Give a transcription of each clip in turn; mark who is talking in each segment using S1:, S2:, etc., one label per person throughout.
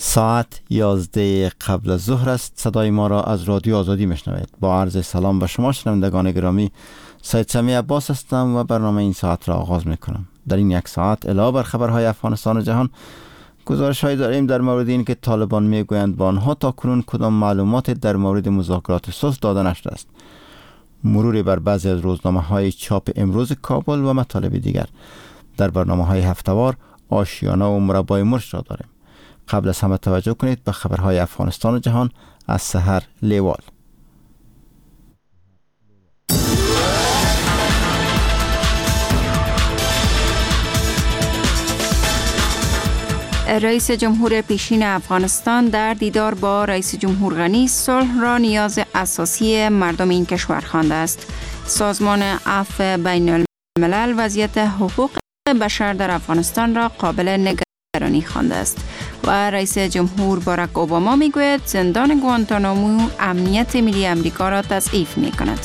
S1: ساعت 11 قبل از ظهر است. صدای ما را از رادیو آزادی میشنوید. با عرض سلام به شما شنوندگان گرامی، سید سمیع عباس هستم و برنامه این ساعت را آغاز میکنم. در این یک ساعت علاوه بر خبرهای افغانستان و جهان، گزارش‌هایی داریم در مورد این که طالبان میگویند با آنها تاکنون کدام معلومات در مورد مذاکرات صلح داده نشده است. مروری بر بعضی از روزنامه‌های چاپ امروز کابل و مطالب دیگر. در برنامه‌های هفته‌وار آشیانه و مربای مرش را داریم. قبل از همه توجه کنید به خبرهای افغانستان و جهان از سحر لیوال.
S2: رئیس جمهور پیشین افغانستان در دیدار با رئیس جمهور غنی صلح را نیاز اساسی مردم این کشور خوانده است. سازمان عفو بین الملل وضعیت حقوق بشر در افغانستان را قابل نگرانی خوانده است و رئیس جمهور باراک اوباما میگوید زندان گوانتانامو امنیت ملی امریکا را تضعیف میکند.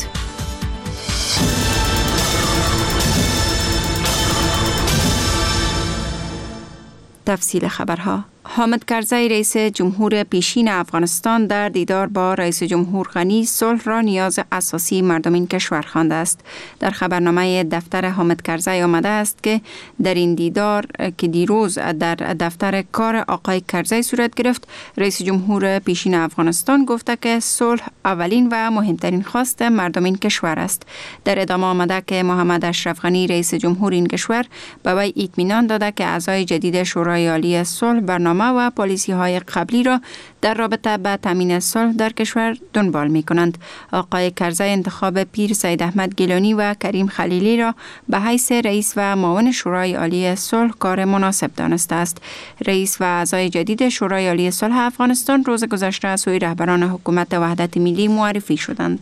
S2: تفصیل خبرها. حامد کرزی رئیس جمهور پیشین افغانستان در دیدار با رئیس جمهور غنی صلح را نیاز اساسی مردم این کشور خوانده است. در خبرنامه دفتر حامد کرزی آمده است که در این دیدار که دیروز در دفتر کار آقای کرزی صورت گرفت، رئیس جمهور پیشین افغانستان گفته که صلح اولین و مهمترین خواست مردم این کشور است. در ادامه آمده که محمد اشرف غنی رئیس جمهور این کشور به وی اطمینان داده که اعضای جدید شورای عالی صلح برنامه و پالیسی های قبلی را در رابطه با تامین صلح در کشور دنبال می کنند. آقای کرزی انتخاب پیر سید احمد گیلانی و کریم خلیلی را به حیث رئیس و معاون شورای عالی صلح کار مناسب دانسته است. رئیس و اعضای جدید شورای عالی صلح افغانستان روز گذشته از سوی رهبران حکومت وحدت ملی معرفی شدند.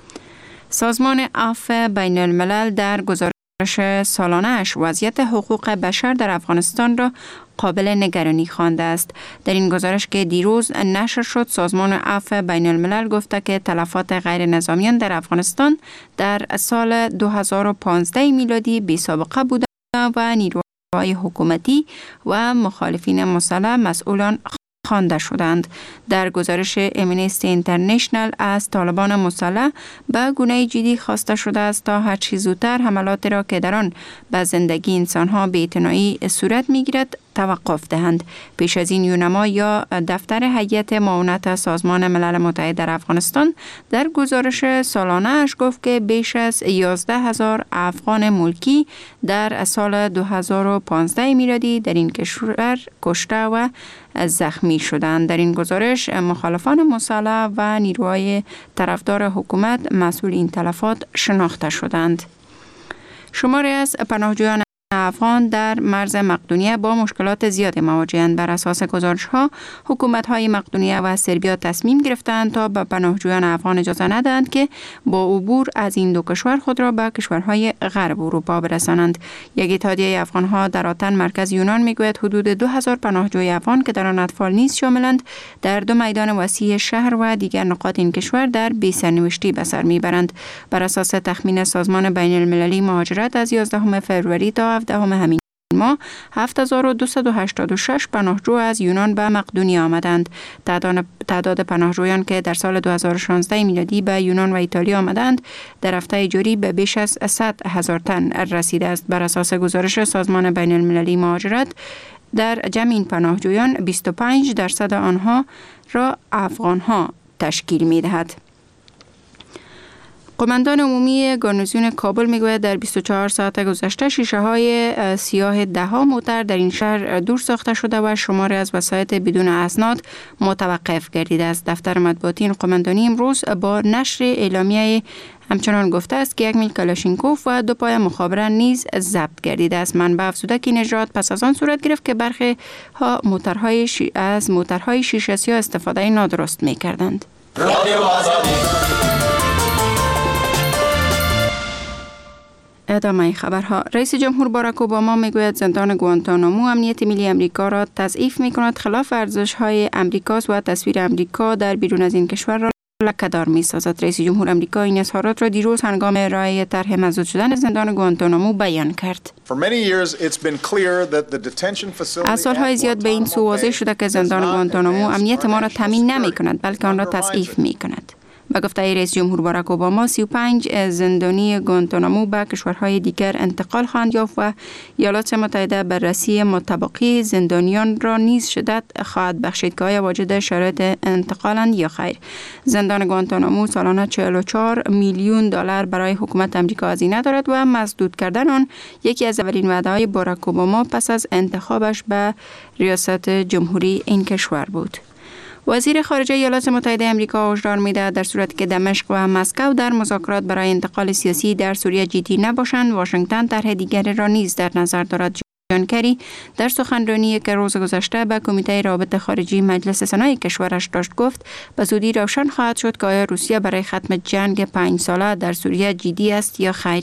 S2: سازمان عفو بین الملل در گزارش سالانه اش وضعیت حقوق بشر در افغانستان را قابل نگرانی خوانده است. در این گزارش که دیروز نشر شد، سازمان عفو بین الملل گفته که تلفات غیر نظامیان در افغانستان در سال 2015 میلادی بی سابقه بوده و نیروهای حکومتی و مخالفین مسلح مسئولان خوانده شدند. در گزارش امنیستی اینترنشنل از طالبان مسلح به گونه جدی خواسته شده است تا هر چه زودتر حملاتی را که در آن به زندگی انسانها بی‌اعتنایی صورت می‌گیرد توقف دهند. پیش از این یونما یا دفتر هیئت معاونت سازمان ملل متحد در افغانستان در گزارش سالانه اش گفت که بیش از 11,000 افغان ملکی در سال 2015 میلادی در این کشور کشته و زخمی شدند. در این گزارش مخالفان مسلح و نیروهای طرفدار حکومت مسئول این تلفات شناخته شدند. شماری از پناهجویان افغان در مرز مقدونیه با مشکلات زیاد مواجه‌اند. بر اساس گزارش‌ها، حکومت‌های مقدونیه و سربیا تصمیم گرفتند تا به پناهجویان افغان اجازه ندهند که با عبور از این دو کشور خود را به کشورهای غرب اروپا برسانند. یک اتحادیه افغان‌ها در آتن مرکز یونان میگوید حدود 2000 پناهجوی افغان که در آن اطفال نیز شاملند در دو میدان وسیع شهر و دیگر نقاط این کشور در بی‌سرنوشتی به سر میبرند. بر اساس تخمین سازمان بین المللی مهاجرت از 11 فوریه تا 17 همین ماه 7286 پناهجو از یونان به مقدونیه آمدند. تعداد پناهجویان که در سال 2016 میلادی به یونان و ایتالیا آمدند در هفته جاری به بیش از 100,000 تن رسیده است. بر اساس گزارش سازمان بین المللی مهاجرت در جمع این پناهجویان 25% آنها را افغان‌ها تشکیل می‌دهد. قماندان عمومی گارنیزون کابل میگوید در 24 ساعت گذشته شیشه های سیاه 10 موتر در این شهر دور ساخته شده و شماری از وسایط بدون اسناد متوقف گردیده است. دفتر مطبوعاتی این قماندانی امروز با نشر اعلامیه همچنان گفته است که 1 میل کلاشینکوف و 2 پای مخابره نیز ضبط گردیده است. منبع افزوده که این اجرات پس از آن صورت گرفت که برخی ها از موترهای شیشه سیاه استفاده نادرست می‌کردند. ادامه خبرها. رئیس جمهور باراک اوباما میگوید زندان گوانتانامو امنیت ملی امریکا را تضعیف میکند، خلاف ارزش‌های امریکاست و تصویر امریکا در بیرون از این کشور را لکه‌دار می‌سازد. رئیس جمهور آمریکا این اظهارات را دیروز هنگام ارائه طرح مسدود شدن زندان گوانتانامو بیان کرد. از سالهای زیاد به این سو واضح شده که زندان گوانتانامو امنیت ما را تامین نمی‌کند بلکه آن را تضعیف می‌کند. با گفته رئیس جمهور باراک اوباما 35 زندانی گوانتانامو به کشورهای دیگر انتقال خواهند یافت و ایالات متحده بررسی متبقی زندانیان را نیز شدت خواهد بخشید که آیا واجد شرایط انتقالند یا خیر. زندان گوانتانامو سالانه 44 میلیون دلار برای حکومت آمریکا هزینه دارد و مسدود کردن آن یکی از اولین وعده‌های باراک اوباما پس از انتخابش به ریاست جمهوری این کشور بود. وزیر خارجه ایالات متحده آمریکا هشدار می‌دهد در صورتی که دمشق و مسکو در مذاکرات برای انتقال سیاسی در سوریه جدی نباشند، واشنگتن طرح دیگری را نیز در نظر دارد. جان کری در سخنرانی که روز گذشته به کمیته روابط خارجی مجلس سنای کشورش داشت گفت به زودی روشن خواهد شد که آیا روسیه برای ختم جنگ 5 ساله در سوریه جدی است یا خیر.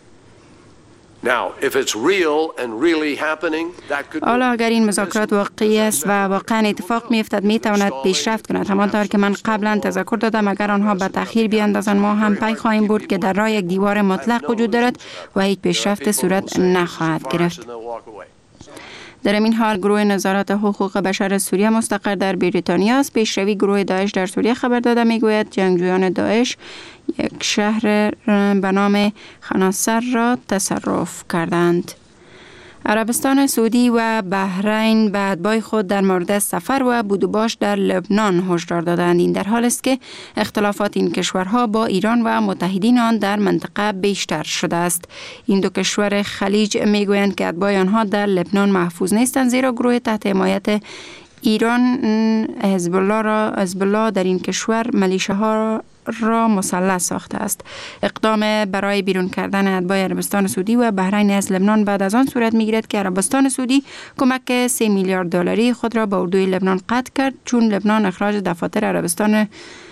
S2: حالا اگر این مذاکرات واقعی است و واقعا اتفاق می‌افتد می‌تواند پیشرفت کند. همانطور که من قبلا تذکر دادم اگر آنها به تأخیر بیاندازند ما هم پی خواهیم برد که در راه یک دیوار مطلق وجود دارد و هیچ پیشرفت صورت نخواهد گرفت. در این حال گروه نظارت حقوق بشر سوریه مستقر در بریتانیا است. پیشروی گروه داعش در سوریه خبر داده میگوید جنگجویان داعش یک شهر به نام خناصر را تصرف کردند. عربستان سعودی و بحرین به اتباع خود در مورد سفر و بود و باش در لبنان هشدار دادند. این در حال است که اختلافات این کشورها با ایران و متحدین آن در منطقه بیشتر شده است. این دو کشور خلیج میگویند که اتباع آنها در لبنان محفوظ نیستند زیرا گروه تحت حمایت ایران حزب الله در این کشور ملیشه‌ها را مسلح ساخته است. اقدام برای بیرون کردن اتباع عربستان سعودی و بحرین از لبنان بعد از آن صورت می‌گیرد که عربستان سعودی کمک 3 میلیارد دلاری خود را به اردوی لبنان قطع کرد چون لبنان اخراج دفاتر عربستان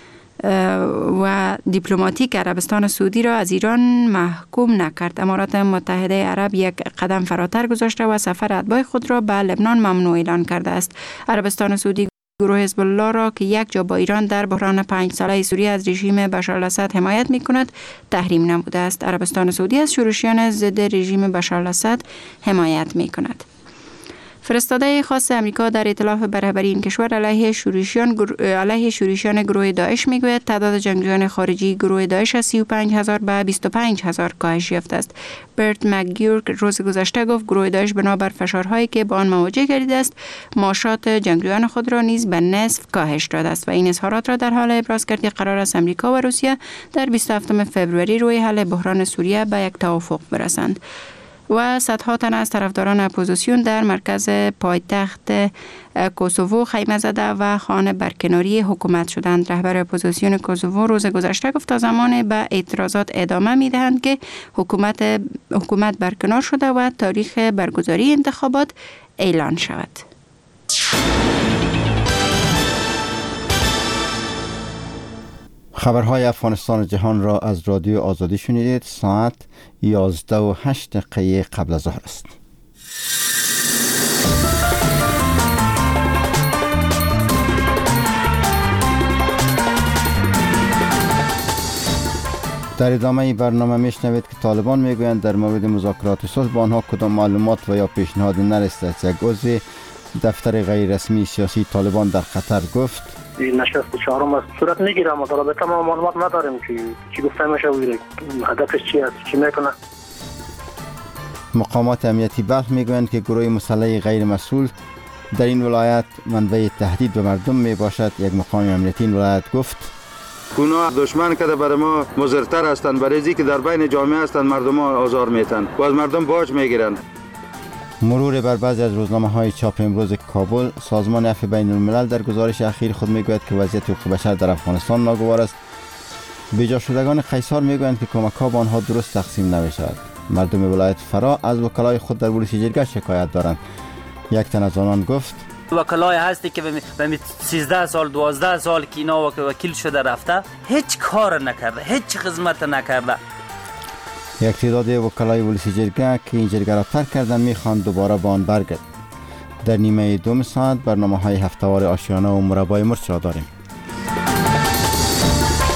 S2: و دیپلماتیک عربستان سعودی را از ایران محکوم نکرد. امارات متحده عرب یک قدم فراتر گذاشته و سفر اتباع خود را به لبنان ممنوع اعلان کرده است. عربستان سعودی گروه حزب الله را که یک جا با ایران در بحران 5 ساله سوریه از رژیم بشار الاسد حمایت می‌کند تحریم نموده است. عربستان سعودی از شورشیان ضد رژیم بشار الاسد حمایت می‌کند. فرستاده خاص امریکا در ائتلاف برابری این کشور علیه شورشیان گروه داعش میگوید تعداد جنگجویان خارجی گروه داعش از 35,000 به 25,000 کاهش یافته است. برت مکگیورک روز گذشته گفت گروه داعش بنابر فشارهایی که با آن مواجه گردیده است معاشات جنگجویان خود را نیز به نصف کاهش داده است و این اظهارات را در حال ابراز کرد که قرار است امریکا و روسیه در 27 فوریه روی حل بحران سوریه به یک توافق برسند. و صدها تن از طرفداران اپوزیسیون در مرکز پایتخت کوسوو خیمه زده و خانه برکناری حکومت شدند. رهبر اپوزیسیون کوسوو روز گذشته گفت تا زمان به اعتراضات ادامه میدهند که حکومت برکنار شده و تاریخ برگزاری انتخابات اعلان شود.
S1: خبرهای افغانستان و جهان را از رادیو آزادی شنیدید. ساعت 11:08 قبل از ظهر است. در ادامه برنامه میشنوید که طالبان میگویند در مورد مذاکرات صلح با آنها کدام معلومات و یا پیشنهاد نرسیده است. یک عضو دفتر غیر رسمی سیاسی طالبان در قطر گفت
S3: این نشست چهارم از صورت میگیره اما در تمام معلومات نداریم که چی گفته میشه و هدفش چی است چی میکنه.
S1: مقامات امنیتی بلخ میگویند که گروه مسلح غیر مسئول در این ولایت منبع تهدید به مردم می باشد. یک مقام امنیتی این ولایت گفت
S4: اونا دشمن کده برای ما مضرتر هستند برای اینکه در بین جامعه هستند مردم ها آزار میتن و از مردم باج میگیرند.
S1: مرور بر بعضی از روزنامه‌های چاپ امروز کابل، سازمان عفو بین الملل در گزارش اخیر خود میگوید که وضعیت حقوق بشر در افغانستان ناگوار است. بیجا شدگان قیصر میگویند که کمک‌ها به آنها درست تقسیم نمی‌شود. مردم ولایت فرا از وکلای خود در پلیس جرگه شکایت دارند. یک تن از آنان گفت
S5: وکلای هستی که به 13 سال 12 سال که اینا وکیل شده رفته هیچ کار نکرده، هیچ خدمت نکرده.
S1: یک تعداد وکلای پلیس جرگه که این جرگه را ترک کردن میخواند دوباره به آن برگردند. در نیمه دوم ساعت برنامه‌های هفته‌وار آشیانه و مربای مرچ را داریم.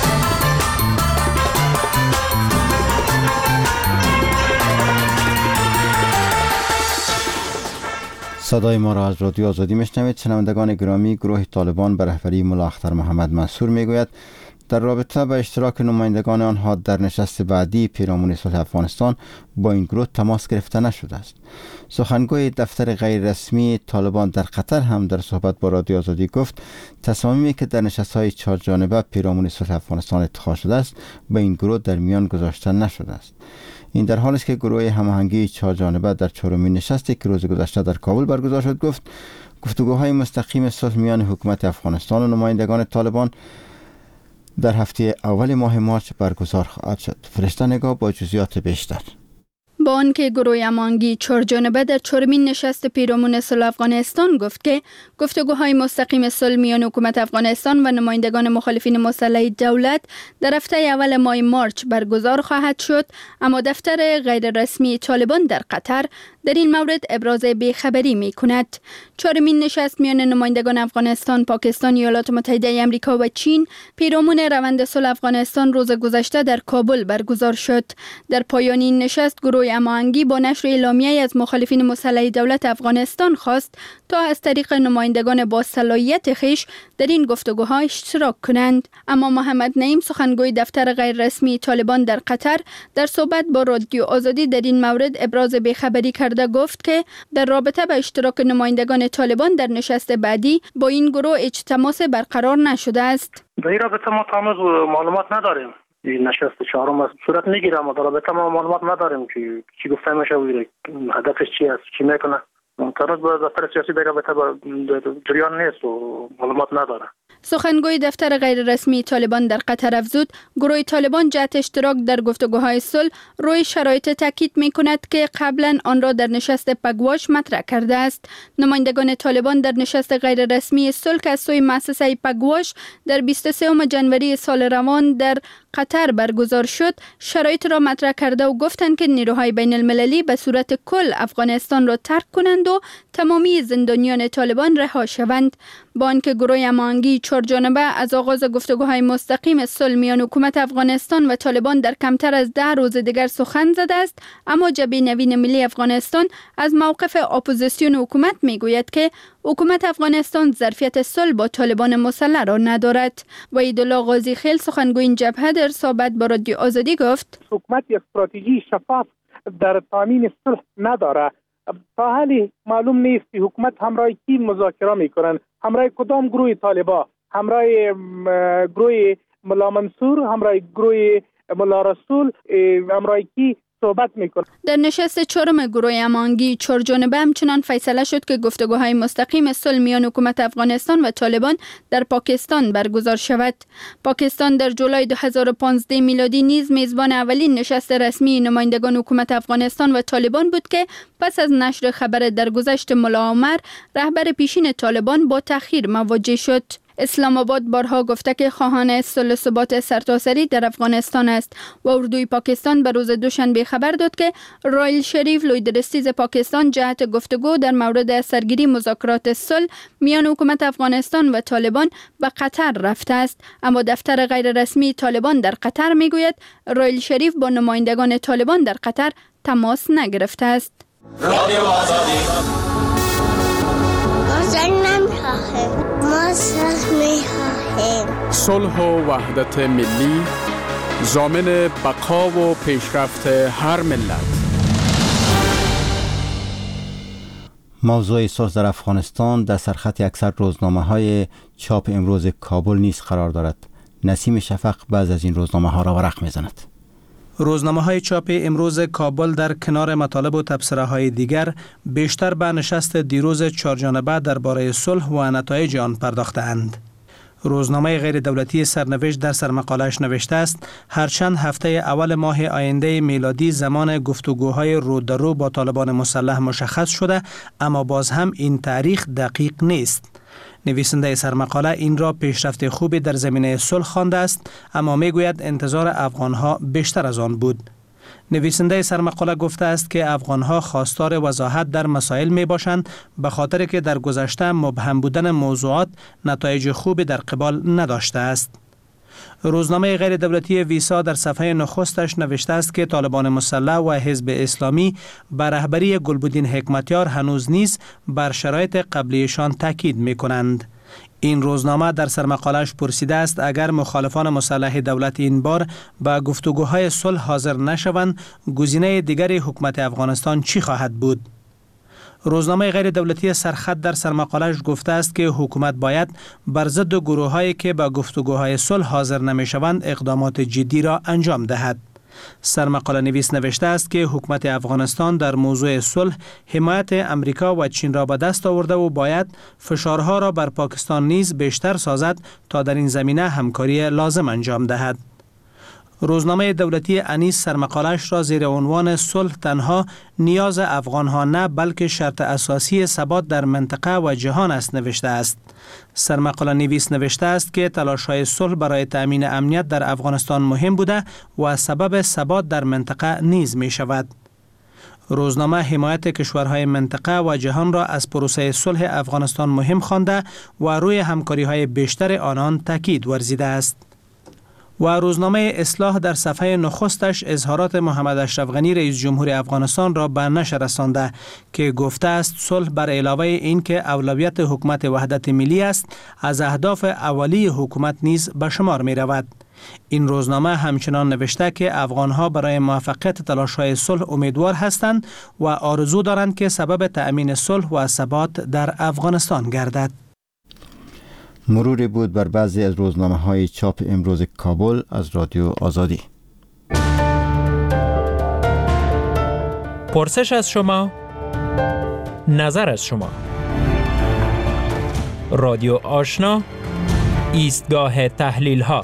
S1: صدای ما را از رادیو آزادی میشنوید. شنوندگان گرامی، گروه طالبان به رهبری ملا اختر محمد منصور میگوید در رابطه با اشتراک نمایندگان آنها در نشست بعدی پیرامون صلح افغانستان با این گروه تماس گرفته نشده است. سخنگوی دفتر غیر رسمی طالبان در قطر هم در صحبت با رادیو آزادی گفت تصامیمی که در نشست‌های 4 جانبه پیرامون صلح افغانستان اتخاذ شده است با این گروه در میان گذاشته نشده است. این در حالی است که گروه هماهنگی 4 جانبه در 4مین نشستی که روز گذشته در کابل برگزار شد گفت گفتگوهای مستقیم صلح میان حکومت افغانستان و نمایندگان طالبان در هفته اول ماه مارچ برگزار خواهد شد. فرشته نگاه با جزئیات بیشتر.
S6: با آنکه گروه هماهنگی 4 جانبه در 4مین نشست پیرامون صلح افغانستان گفت که گفتگوهای مستقیم صلح میان حکومت افغانستان و نمایندگان مخالفین مسلح دولت در هفته اول ماه مارچ برگزار خواهد شد، اما دفتر غیر رسمی طالبان در قطر در این مورد ابراز بیخبری می کند. 4مین نشست میان نمایندگان افغانستان، پاکستان، ایالات متحده آمریکا و چین پیرامون روند صلح افغانستان روز گذشته در کابل برگزار شد. در پایان این نشست گروه هماهنگی با نشر اعلامیه‌ای از مخالفین مسلح دولت افغانستان خواست تا از طریق نمایندگان با صلاحیت خویش در این گفتگوها اشتراک کنند. اما محمد نعیم، سخنگوی دفتر غیر رسمی طالبان در قطر، در صحبت با رادیو آزادی در این مورد ابراز بیخبری کرده گفت که در رابطه با اشتراک نمایندگان طالبان در نشست بعدی با این گروه هیچ تماس برقرار نشده است.
S3: در این رابطه ما هنوز معلومات نداریم. این نشست 4 صورت میگیره، ما در رابطه ما معلومات نداریم که چی گفته میشه و هدفش چی است، چی میکنه. هنوز با دفتر سیاسی در رابطه با جریان نیست و معلومات نداره.
S6: سخنگوی دفتر غیر رسمی طالبان در قطر افزود گروه طالبان جهت اشتراک در گفتگوهای صلح روی شرایط تاکید می کند که قبلا آن را در نشست پگواش مطرح کرده است. نمایندگان طالبان در نشست غیر رسمی صلح که از سوی مؤسسه پگواش در 23 جنوری سال روان در قطر برگزار شد شرایط را مطرح کرده و گفتند که نیروهای بین المللی به صورت کل افغانستان را ترک کنند و تمامی زندانیان طالبان رها شوند. با آنکه گروه هماهنگی 4 جانبه از آغاز گفتگوهای مستقیم صلح میان حکومت افغانستان و طالبان در کمتر از 10 روز دیگر سخن زده است، اما جبهه نوین ملی افغانستان از موقف اپوزیسیون حکومت میگوید که حکومت افغانستان ظرفیت صلح با طالبان مسلح را ندارد. وحیدالله غازی خیل، سخنگوی این جبهه، در صحبت با رادیو آزادی گفت
S7: حکومت استراتژی شفاف در تامین صلح نداره. تا حالی معلوم نیست که حکومت همراه کی مذاکره میکنن، همراه کدام گروه طالبا، همراه گروه ملا منصور، همراه گروه ملا رسول، همراه کی صحبت میکنه.
S6: در نشست 4 گروه هماهنگی 4 جانبه همچنان فیصله شد که گفتگوهای مستقیم صلح میان حکومت افغانستان و طالبان در پاکستان برگزار شود. پاکستان در جولای 2015 میلادی نیز میزبان اولین نشست رسمی نمایندگان حکومت افغانستان و طالبان بود که پس از نشر خبر درگذشت ملا عمر، رهبر پیشین طالبان، با تأخیر مواجه شد. اسلام آباد بارها گفته که خواهان صلح و ثبات سرتاسری در افغانستان است و اردوی پاکستان به روز دوشنبه خبر داد که رایل شریف، لویدرستیز پاکستان، جهت گفتگو در مورد سرگیری مذاکرات صلح میان حکومت افغانستان و طالبان به قطر رفته است. اما دفتر غیر رسمی طالبان در قطر میگوید رایل شریف با نمایندگان طالبان در قطر تماس نگرفته است.
S8: رادیو آزادی
S9: ما
S8: صلح و وحدت ملی ضامن بقا و پیشرفت هر ملت.
S1: موضوع صلح در افغانستان در سرخط اکثر روزنامه‌های چاپ امروز کابل نیز قرار دارد. نسیم شفق بعض از این روزنامه‌ها را ورق می‌زند.
S10: روزنامه‌های چاپ امروز کابل در کنار مطالب و تبصره‌های دیگر بیشتر به نشست دیروز 4 جانبه درباره صلح و نتایج آن پرداخته‌اند. روزنامه غیر دولتی سرنوشت در سرمقاله‌اش نوشته است هرچند هفته اول ماه آینده میلادی زمان گفتگوهای رو در رو با طالبان مسلح مشخص شده، اما باز هم این تاریخ دقیق نیست. نویسنده سرمقاله این را پیشرفت خوبی در زمینه صلح خوانده است، اما میگوید انتظار افغانها بیشتر از آن بود. نویسنده سرمقاله گفته است که افغانها خواستار وضاحت در مسائل می باشند به خاطر که در گذشته مبهم بودن موضوعات نتایج خوبی در قبال نداشته است. روزنامه غیر دولتی ویسا در صفحه نخستش نوشته است که طالبان مسلح و حزب اسلامی بر رهبری گلبدین حکمتیار هنوز نیز بر شرایط قبلیشان تاکید می‌کنند. این روزنامه در سرمقاله‌اش پرسیده است اگر مخالفان مسلح دولت این بار به گفتگوهای صلح حاضر نشوند، گزینه دیگر حکومت افغانستان چی خواهد بود؟ روزنامه غیر دولتی سرخط در سرمقاله‌اش گفته است که حکومت باید بر ضد گروه‌هایی که به گفتگوهای صلح حاضر نمی‌شوند اقدامات جدی را انجام دهد. سرمقاله نویس نوشته است که حکومت افغانستان در موضوع صلح حمایت امریکا و چین را به دست آورده و باید فشارها را بر پاکستان نیز بیشتر سازد تا در این زمینه همکاری لازم انجام دهد. روزنامه دولتی انیس سرمقاله‌اش را زیر عنوان صلح تنها نیاز افغان‌ها نه بلکه شرط اساسی ثبات در منطقه و جهان است نوشته است. سرمقاله نویس نوشته است که تلاش‌های صلح برای تأمین امنیت در افغانستان مهم بوده و سبب ثبات در منطقه نیز می شود. روزنامه حمایت کشورهای منطقه و جهان را از پروسه صلح افغانستان مهم خوانده و روی همکاری‌های بیشتر آنان تاکید ورزیده است. و روزنامه اصلاح در صفحه نخستش اظهارات محمد اشرف غنی رئیس جمهور افغانستان را به نشر رسانده که گفته است صلح بر علاوه این که اولویت حکومت وحدت ملی است، از اهداف اولیه حکومت نیز به شمار می رود. این روزنامه همچنان نوشته که افغانها برای موفقیت تلاش‌های صلح امیدوار هستند و آرزو دارند که سبب تأمین صلح و ثبات در افغانستان گردد.
S1: مروری بود بر بعضی از روزنامه‌های چاپ امروز کابل از رادیو آزادی.
S9: پرسش از شما، نظر از شما. رادیو آشنا، ایستگاه تحلیل‌ها.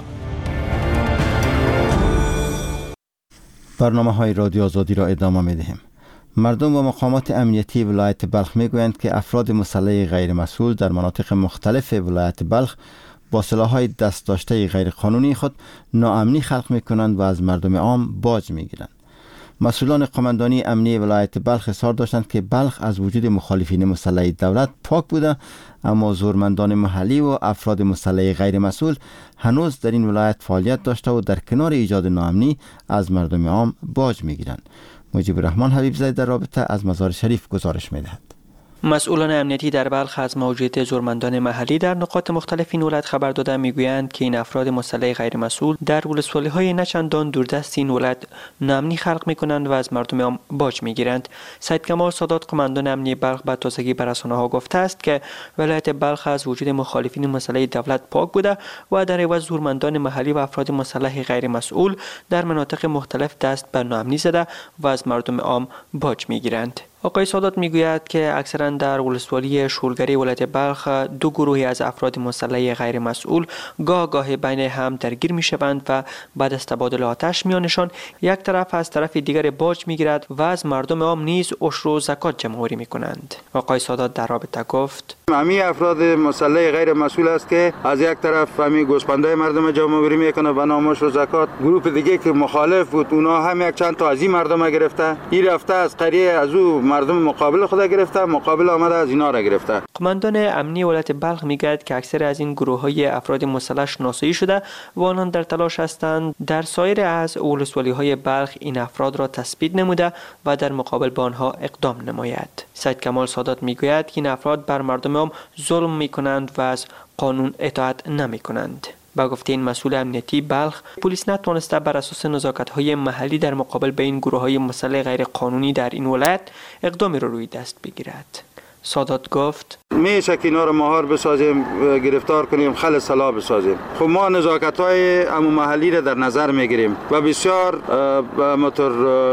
S1: برنامه‌های رادیو آزادی را ادامه می‌دهیم. مردم و مقامات امنیتی ولایت بلخ میگویند که افراد مسلح غیر مسئول در مناطق مختلف ولایت بلخ با سلاح‌های دست داشته غیر قانونی خود ناامنی خلق می‌کنند و از مردم عام باج می‌گیرند. مسئولان قماندانی امنی ولایت بلخ اصرار داشتند که بلخ از وجود مخالفین مسلح دولت پاک بوده، اما زورمندان محلی و افراد مسلح غیر مسئول هنوز در این ولایت فعالیت داشته و در کنار ایجاد ناامنی از مردم عام باج می‌گیرند. مجیب الرحمن حبیب زاده در رابطه از مزار شریف گزارش می‌دهد.
S11: مسئولان امنیتی در بلخ از موجودیت زورمندان محلی در نقاط مختلف این ولایت خبر داده میگویند که این افراد مسلح غیر مسئول در ولسوالی‌های نچندان دوردست این ولایت ناامنی خلق می‌کنند و از مردم عام باج می‌گیرند. سید کمال سادات قماندان امنی بلخ به تازگی به رسانه‌ها گفته است که ولایت بلخ از وجود مخالفین مسلح دولت پاک بوده و در عوض زورمندان محلی و افراد مسلح غیر مسئول در مناطق مختلف دست به ناامنی زده و از مردم عام باج می‌گیرند. آقای سادات میگوید که اکثرا در ولسوالی شولگری ولایت بلخ دو گروهی از افراد مسلح غیر مسئول گاه بین هم درگیر میشوند و بعد از تبادل آتش میانشان یک طرف از طرف دیگر باج میگیرد و از مردم عام نیز عشر و زکات جمع‌آوری میکنند. آقای سادات در رابطه گفت:
S4: همین افراد مسلح غیر مسئول است که از یک طرف همین گوسپندای مردم جمع‌آوری میکنه به نام عشر و زکات، گروه دیگه که مخالف بود اونا هم یک چند تا از این مردم گرفته، این رفته از قریه از او مردم مقابل خود گرفته، مقابل آمده از اینا را گرفته.
S11: قماندان امنی ولایت بلخ میگوید که اکثر از این گروه‌های افراد مسلح شناسایی شده و آنان در تلاش هستند در سایر از ولسوالی‌های بلخ این افراد را تثبیت نموده و در مقابل با آنها اقدام نماید. سید کمال سادات میگوید که این افراد بر مردم عام ظلم میکنند و از قانون اطاعت نمیکنند. با گفته این مسئول امنیتی بلخ، پلیس نتوانسته بر اساس نزاکت‌های محلی در مقابل به این گروه‌های مسلح غیر قانونی در این ولایت اقدامی را روی دست بگیرد. سادات گفت:
S4: میشه که اینا رو مهار بسازیم، گرفتار کنیم، خل سلا بسازیم. خب ما نزاکت‌های محلی را در نظر میگیریم و بسیار مطور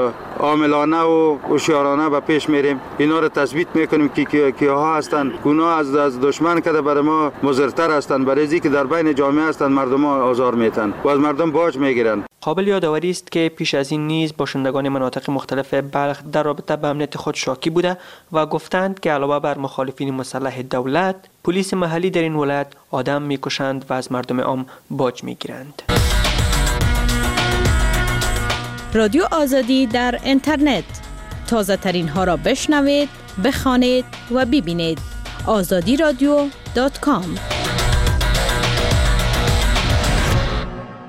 S4: عاملانه و هوشیارانه به پیش میریم. اینا رو تثبیت میکنیم که کیها هستند. اونا از دشمن که برای ما مضرتر هستند، برای اینکه در بین جامعه هستند مردم آزار میتن و از مردم باج میگیرن.
S11: قابل یادآوری است که پیش از این نیز باشندگان مناطق مختلف بلخ در رابطه با امنیت خود شاکی بوده و گفتند که علاوه بر مخالفین مسلح دولت، پلیس محلی در این ولایت آدم میکشند و از مردم عام باج میگیرند.
S12: رادیو آزادی در اینترنت، تازه ترین ها را بشنوید، بخوانید و ببینید. azadiradio.com.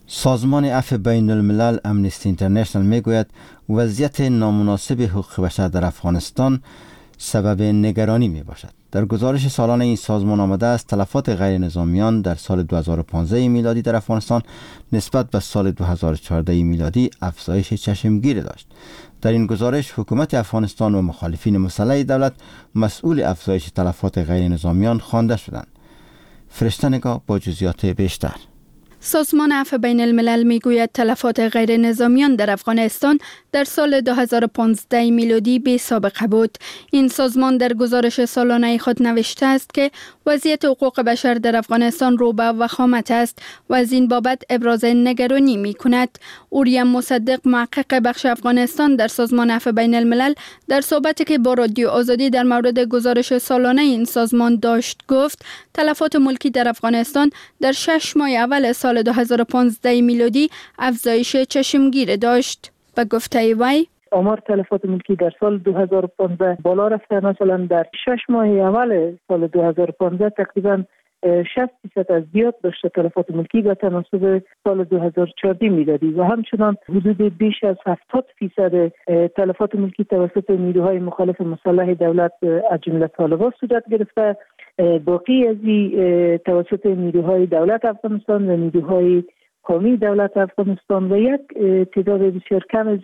S1: سازمان عفو بین الملل امنستی اینترنشنال میگوید وضعیت نامناسب حقوق بشر در افغانستان سبب نگرانی می باشد. در گزارش سالانه این سازمان آمده است تلفات غیر نظامیان در سال 2015 میلادی در افغانستان نسبت به سال 2014 میلادی افزایش چشمگیر داشت. در این گزارش حکومت افغانستان و مخالفین مسلح دولت مسئول افزایش تلفات غیر نظامیان خوانده شدند. فرشته نگاه با جزئیات بیشتر.
S6: سازمان عفو بین الملل میگوید تلفات غیر نظامیان در افغانستان در سال 2015 میلادی بی سابقه بود. این سازمان در گزارش سالانه خود نوشته است که وضعیت حقوق بشر در افغانستان رو به وخامت است و از این بابت ابراز نگرانی می کند. اوریم مصدق محقق بخش افغانستان در سازمان عفو بین الملل در صحبتی که با رادیو آزادی در مورد گزارش سالانه این سازمان داشت گفت تلفات ملکی در افغانستان در 6 ماه اول سال 2015 میلادی افزایش چشمگیر داشت. به گفته وی
S7: آمار تلفات ملکی در سال 2015 بالا رفته. مثلا در 6 ماه اول سال 2015 تقریبا 60% از زیاد داشته تلفات ملکی به تناسب سال 2014 میلادی و همچنان حدود بیش از 70% تلفات ملکی توسط نیروهای مخالف مسلح دولت از جمله طالبان صورت گرفته. باقی از توسط نیروهای دولت افغانستان و نیروهای قومی دولت افغانستان و یک تعداد بسیار کم از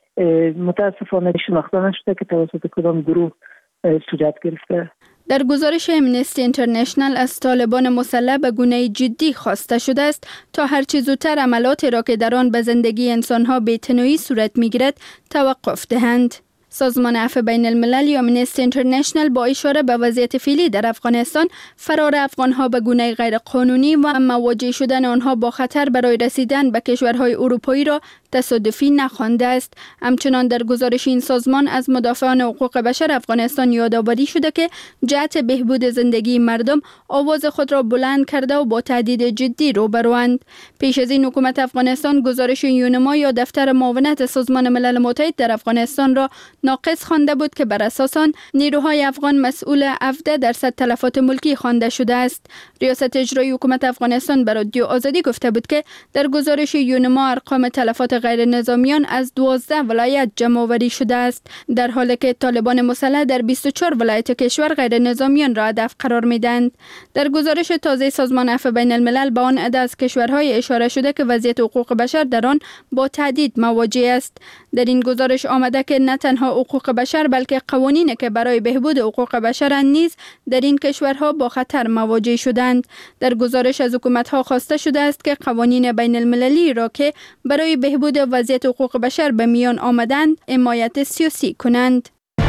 S7: متاسفانه شناخته نشده که توسط کدام گروه صورت گرفته.
S6: در گزارش امنستی اینترنشنال از طالبان مسلح به گونه جدی خواسته شده است تا هرچه زودتر عملاتی را که در آن به زندگی انسانها بی‌تنایی صورت می‌گیرد توقف دهند. سازمان عفو بین الملل یا امنستی اینترنشنال با اشاره به وضعیت فعلی در افغانستان فرار افغانها به گونه غیر قانونی و مواجه شدن آنها با خطر برای رسیدن به کشورهای اروپایی را تصادفی نخوانده است. همچنان در گزارش این سازمان از مدافعان حقوق بشر افغانستان یادآوری شده که جهت بهبود زندگی مردم آواز خود را بلند کرده و با تهدید جدی روبروند. پیش از این حکومت افغانستان گزارش یونما یا دفتر معاونت سازمان ملل متحد در افغانستان را ناقص خوانده بود که بر اساس آن نیروهای افغان مسئول 17% تلفات ملکی خوانده شده است. ریاست اجرایی حکومت افغانستان بر رادیو آزادی گفته بود که در گزارش یونما ارقام تلفات غیر نظامیان از 12 ولایت جمع آوری شده است، در حالی که طالبان مسلح در 24 ولایت کشور غیر نظامیان را هدف قرار میدند. در گزارش تازه سازمان عفو بین الملل به آن عده از کشورهای اشاره شده که وضعیت حقوق بشر در آن با تهدید مواجه است. در این گزارش آمده که نه تنها حقوق بشر بلکه قوانینی که برای بهبود حقوق بشر نیز در این کشورها با خطر مواجه شدند. در گزارش از حکومت‌ها خواسته شده است که قوانین بین المللی را که برای بهبود وضعیت حقوق بشر به میان آمدند حمایت سیاسی کنند.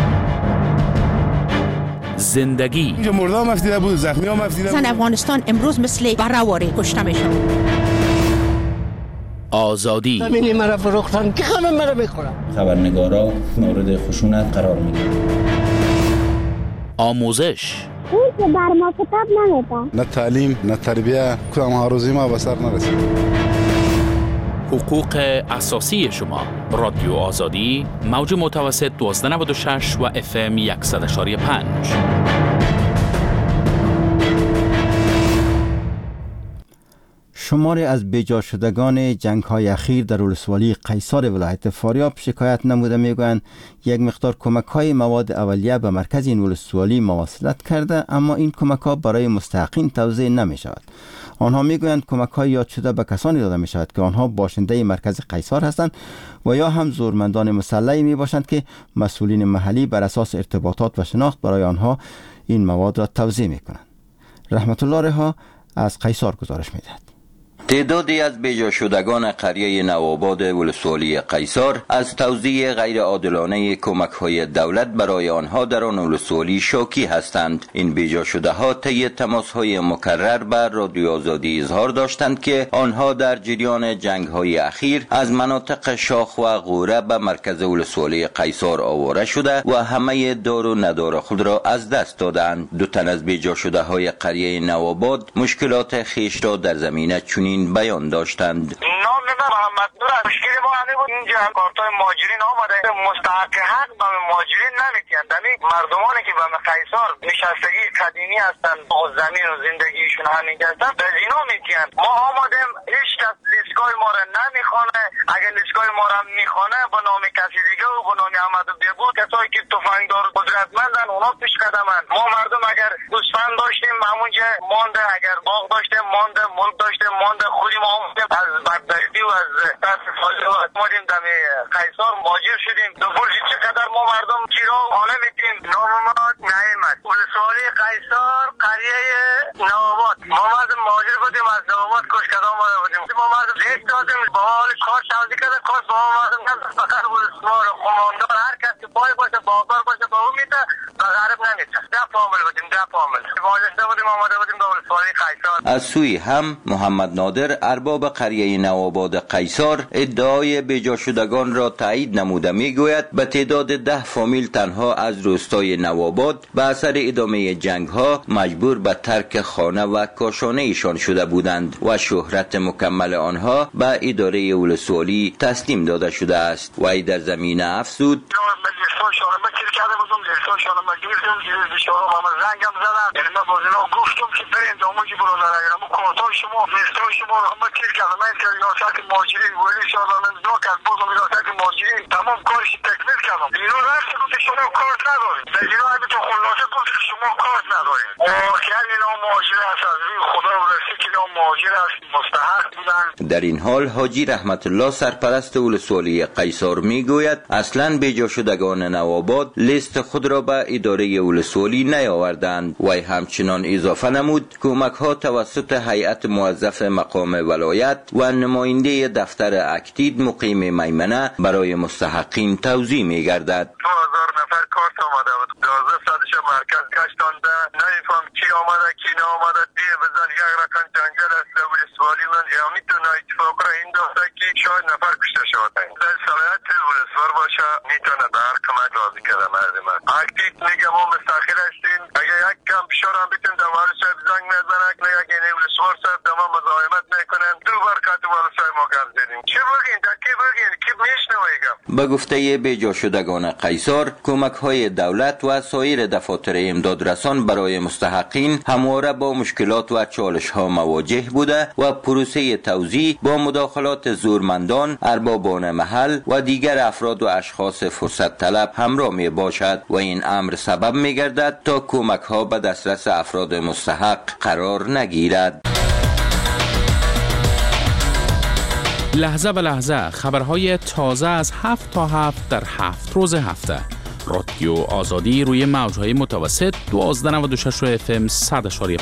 S13: زندگی
S14: مردم مفتیده بود، زخمی ها مفتیده بود.
S15: زن افغانستان امروز مثل برهواری کشته میشن.
S13: آزادی
S16: زمینی مرا فروختن که همه مرا میخورن.
S17: خبرنگارا مورد خشونت قرار میگیرن.
S13: آموزش
S18: اون که بر ما کتاب نمیده.
S14: نه تعلیم نه تربیه کدام ها روزی ما به سر نرسید.
S13: حقوق اساسی شما. رادیو آزادی موج متوسط 1296 و FM 100.5.
S1: شماری از بیجا شدگان جنگ‌های اخیر در ولسوالی قیصار ولایت فاریاب شکایت نموده میگویند یک مقدار کمک‌های مواد اولیه به مرکز این ولسوالی مواصلت کرده، اما این کمک‌ها برای مستحقین توزیع نمی‌شود. آنها میگویند کمک‌های یاد شده به کسانی داده می‌شود که آنها باشنده مرکز قیصار هستند و یا هم زورمندان مسلحی میباشند که مسئولین محلی بر اساس ارتباطات و شناخت برای آنها این مواد را توزیع می‌کنند. رحمت الله رها از قیصار گزارش می‌دهد.
S19: تعدادی از بیجا شدگان قریه نوآباد ولسوالی قیصار از توزیع غیر عادلانه کمک‌های دولت برای آنها در آن ولسوالی شاکی هستند. این بیجا شده ها طی تماس‌های مکرر بر رادیو آزادی اظهار داشتند که آنها در جریان جنگ‌های اخیر از مناطق شاخ و غوره به مرکز ولسوالی قیصار آواره شده و همه دار و ندار خود را از دست دادند. دو تن از بیجا شده های قریه نوآباد مشکلات خیش را در زمینه چنین بیان داشتند.
S20: نام محمد نور مشکل ما همین بود، اینجا کارتای مهاجرین آمده مستحق حق به مهاجرین نمیتیند. مردمانی که به قیصار نشستگی قدیمی هستند و زمین و زندگیشون همین هستن به اینا میگن ما آمادیم، هیچ کس لیستگاه ما را نمیخونه. اگر لیستگاه ما را میخونه با نام کسی دیگه و با نام احمد بهبود، کسایی که تفنگدار قدرتمندن اونا پیش قدمن. ما مردم اگر گوسفند داشتیم همونجا مانده، اگر باغ داشتیم مانده، ملک داشتیم مانده، خودی ما از بدبختی و از تصفالی و اومدیم دم قیصر مهاجر شدیم. دو برج چقدر ما مردم چیرا حاله میدیم. نام ما نعیمت، ولسوالی قیصر، قریه نوآباد. ما مردم مهاجر بودیم، از نوآباد کشکده آمده بودیم. ما مردم لیست دادیم با حال کار توزیع کرده، کار با ما مردم نزد فقط ولسوال قماندان هر کس که پای باشه باغدار باشه با اون میده و غرب نمیده. ده پامل بودیم، ده پامل واجسته بودیم، آمده بودیم به ولسوالی قیصر.
S19: از سوی هم محمد نادر ارباب قریه نوآباد قیصر ادعای بیجا شدگان را تایید نموده میگوید به تعداد 10 فامیل تنها از روستای نوآباد به اثر ادامه جنگ ها مجبور به ترک خانه و کاشانه ایشان شده بودند و شهرت مکمل آنها به اداره ولسوالی تسلیم داده شده است. وی در زمینه افزود
S20: زنگم زدن، یعنی من باز اینا گفتم که برین داموجی برادر اگر همون کارتای شما لیستای شما رو همه کیر کردم. من که ریاست مهاجرین ولی شما نزدیک کرد بازم ریاست مهاجرین تمام کارش تکمیل کردم. اینا رفت گفت شما کارت ندارید، در اینا همین تو خلاصه گفت که شما کارت ندارید. واقعا اینا مهاجر هست، از روی خدا ورسی که اینا مهاجر هست، مستحق بودن.
S19: در این حال حاجی رحمت الله سرپرست ولسوالی قیصر میگوید اصلا بیجا شدگان نوآباد لیست خود را به اداره ولسوالی نیاوردند. وی همچنان اضافه نمود کمک ها توسط هیئت موظف مقام ولایت و نماینده دفتر اکتید مقیم میمنه برای مستحقین توزیع می گردد.
S20: 2000 نفر کارت آمده بود، 12 ساعتش مرکز گشتانده، نمیفهم کی آمده کی نآمده، دیه بزن یک رقم جنگل است ولسوالی من یا میتونه اتفاق را این داشته که شاید نفر کشته شده. در صلاحیت ولسوال باشه میتونه به هر کمک راضی کرده مردم. اکتید میگه ما مستقل هستیم، اگه یک کم فشار هم بیتیم در والی صاحب زنگ میزنه که یک اینه ولسوال صاحب در ما مزاحمت میکنن، دو بار کت والی صاحب ما گرد زدیم. چی بگین در کی بگین کی میشنویگم.
S19: به گفته بیجا شدگان قیصر کمک های دولت و سایر دفاتر امدادرسان برای مستحقین همواره با مشکلات و چالش ها مواجه بوده و پروسه توزیع با مداخلات زورمندان، اربابان محل و دیگر افراد و اشخاص فرصت طلب همراه می باشد و این امر سبب می گردد تا کمک ها به دسترس افراد مستحق قرار نگیرد.
S13: لحظه به لحظه خبرهای تازه از 7 تا 7 در 7 روز هفته. رادیو آزادی روی موجهای متوسط 1296 FM 100.5.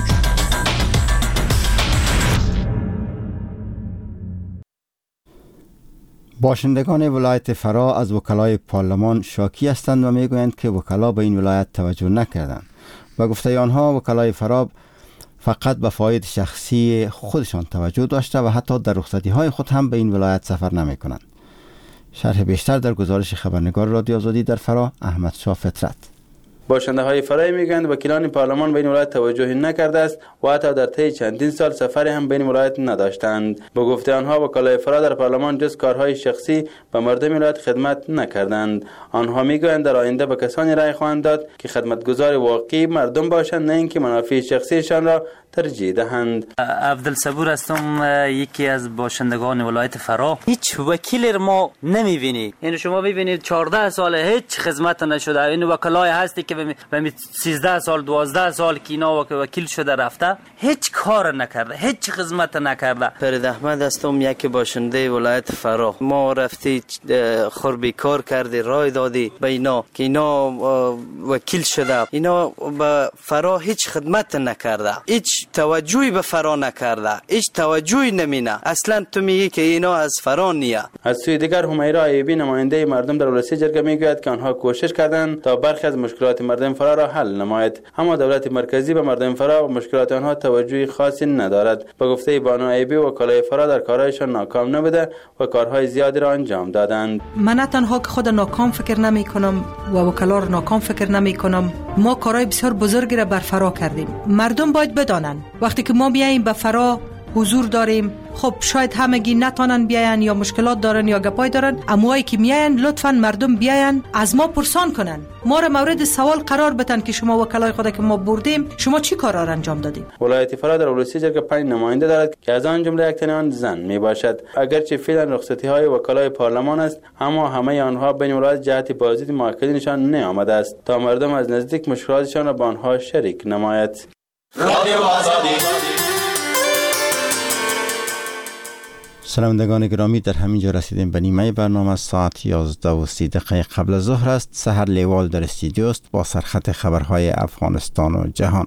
S1: باشندگان ولایت فرا از وکلای پارلمان شاکی هستند و میگویند که وکلا به این ولایت توجه نکردند. با گفته آنها وکلای فرا فقط به فواید شخصی خودشان توجه داشته و حتی در رخصتی های خود هم به این ولایت سفر نمی کنند. شرح بیشتر در گزارش خبرنگار رادیو آزادی در فرا احمد شاه فطرت.
S21: باشنده های فرای میگویند وکیلان پارلمان به این ولایت توجه نکرده است و حتی در طی چندین سال سفری هم به این ولایت نداشتند. با گفته آنها وکلای فرا در پارلمان جز کارهای شخصی به مردم ولایت خدمت نکردند. آنها میگویند در آینده به کسانی رای خواهند داد که خدمتگزار واقعی مردم باشند، نه اینکه منافع شخصیشان را ترجیح دهند.
S5: عبدالصبور هستم، یکی از باشندگان ولایت فرا. هیچ وکیل ما نمیبینی. این شما ببینید 14 سال هیچ خدمت نشده. این وکلای هستی که به 13 سال 12 سال که اینا وکیل شده رفته، هیچ کار نکرده، هیچ خدمت نکرده.
S22: فرید احمد هستم، یک باشنده ولایت فرا. ما رفتی خربی کار کردی، رای دادی به اینا که اینا وکیل شده. اینا به فرا هیچ خدمت نکرده، هیچ توجهی به فرا نکرده، هیچ توجهی نمینه. اصلا تو میگی که اینا از فرا نیه.
S21: از سوی دیگر همیرا ایوبی نماینده مردم در ولسی جرگه میگوید که آنها کوشش کردند تا برخی از مشکلات مردم فرا را حل نماید، اما دولت مرکزی به مردم فرا و مشکلات آنها توجهی خاصی ندارد. به گفته بانو ایوبی وکلای فرا در کارهایشان ناکام نبوده و کارهای زیادی را انجام دادند.
S23: من نه تنها که خود ناکام فکر نمی کنم و وکلا را ناکام فکر نمی کنم، ما کارهای بسیار بزرگی را بر فرا کردیم. مردم باید بدانند وقتی که ما بیاییم به فرا حضور داریم. خب شاید همگی نتونن بیاین یا مشکلات دارن یا گپای دارن، اموایی که میاین لطفاً مردم بیاین از ما پرسان کنن، ما را مورد سوال قرار بدن که شما وکلای خود که ما بردیم شما چی کارا را انجام دادیم.
S21: ولایت فرا در ولسی جرگه 5 نماینده دارد که از آن جمله یک تن آن زن می باشد. اگرچه فعلا رخصتی های وکلای پارلمان است، اما همه آنها بین ولایت جهت بازدید موکلینشان نیامده است تا مردم از نزدیک مشکلاتشان را با آنها شریک نماید.
S2: رادیو آزادی.
S1: شنوندگان گرامی، در همین جا رسیدیم به نیمه برنامه. ساعت 11:30 قبل از ظهر است. سحر لیوال در استودیو است با سرخط خبرهای افغانستان و جهان.